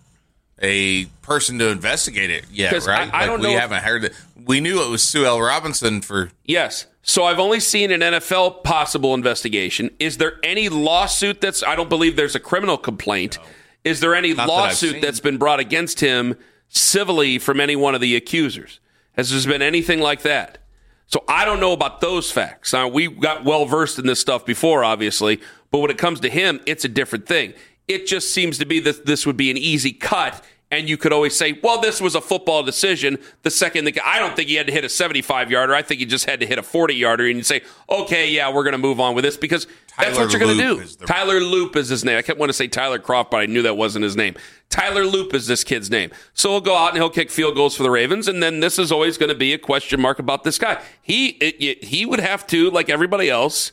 a person to investigate it yet, 'Cause right? I- I like don't we know if- haven't heard it. We knew it was Sue L. Robinson for Yes. So I've only seen an N F L possible investigation. Is there any lawsuit that's, I don't believe there's a criminal complaint. Is there any Not that I've lawsuit seen. that's been brought against him civilly from any one of the accusers? Has there been anything like that? So I don't know about those facts. Now, we got well versed in this stuff before, obviously, but when it comes to him, it's a different thing. It just seems to be that this would be an easy cut, and you could always say, well, this was a football decision. The second, the, I don't think he had to hit a seventy-five-yarder. I think he just had to hit a forty-yarder, and you say, okay, yeah, we're going to move on with this because that's Tyler what you're going to Loop do. is the- Tyler Loop is his name. I kept wanting to say Tyler Croft, but I knew that wasn't his name. Tyler Loop is this kid's name. So he'll go out and he'll kick field goals for the Ravens, and then this is always going to be a question mark about this guy. He it, it, he would have to, like everybody else,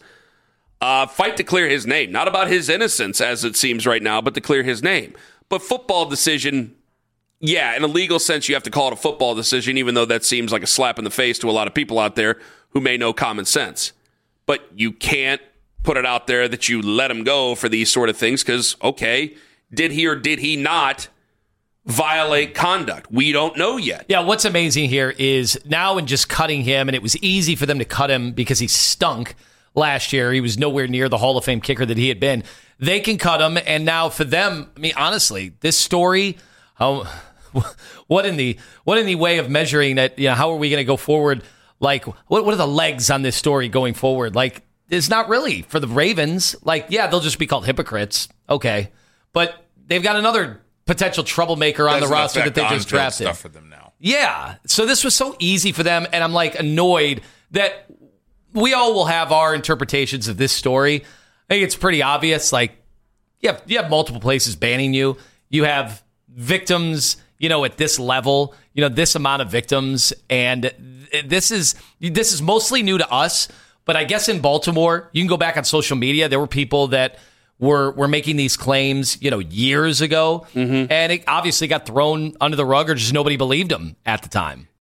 uh, fight to clear his name. Not about his innocence, as it seems right now, but to clear his name. But football decision, yeah, in a legal sense, you have to call it a football decision, even though that seems like a slap in the face to a lot of people out there who may know common sense. But you can't put it out there that you let him go for these sort of things because, okay, did he or did he not violate conduct? We don't know yet. Yeah, what's amazing here is now in just cutting him, and it was easy for them to cut him because he stunk last year. He was nowhere near the Hall of Fame kicker that he had been. They can cut him, and now for them, I mean, honestly, this story, how, what in the what in the way of measuring that? You know, how are we going to go forward? Like, what what are the legs on this story going forward? Like, it's not really for the Ravens. Like, yeah, they'll just be called hypocrites. Okay, but they've got another potential troublemaker on the Doesn't roster that affect they just on-field drafted. stuff for them now. Yeah. So this was so easy for them, and I'm like annoyed that we all will have our interpretations of this story. I think it's pretty obvious. Like, you have, you have multiple places banning you. You have victims, you know, at this level, you know, this amount of victims, and this is this is mostly new to us. But I guess in Baltimore, you can go back on social media. There were people that were were making these claims, you know, years ago, and it obviously got thrown under the rug, or just nobody believed them at the time.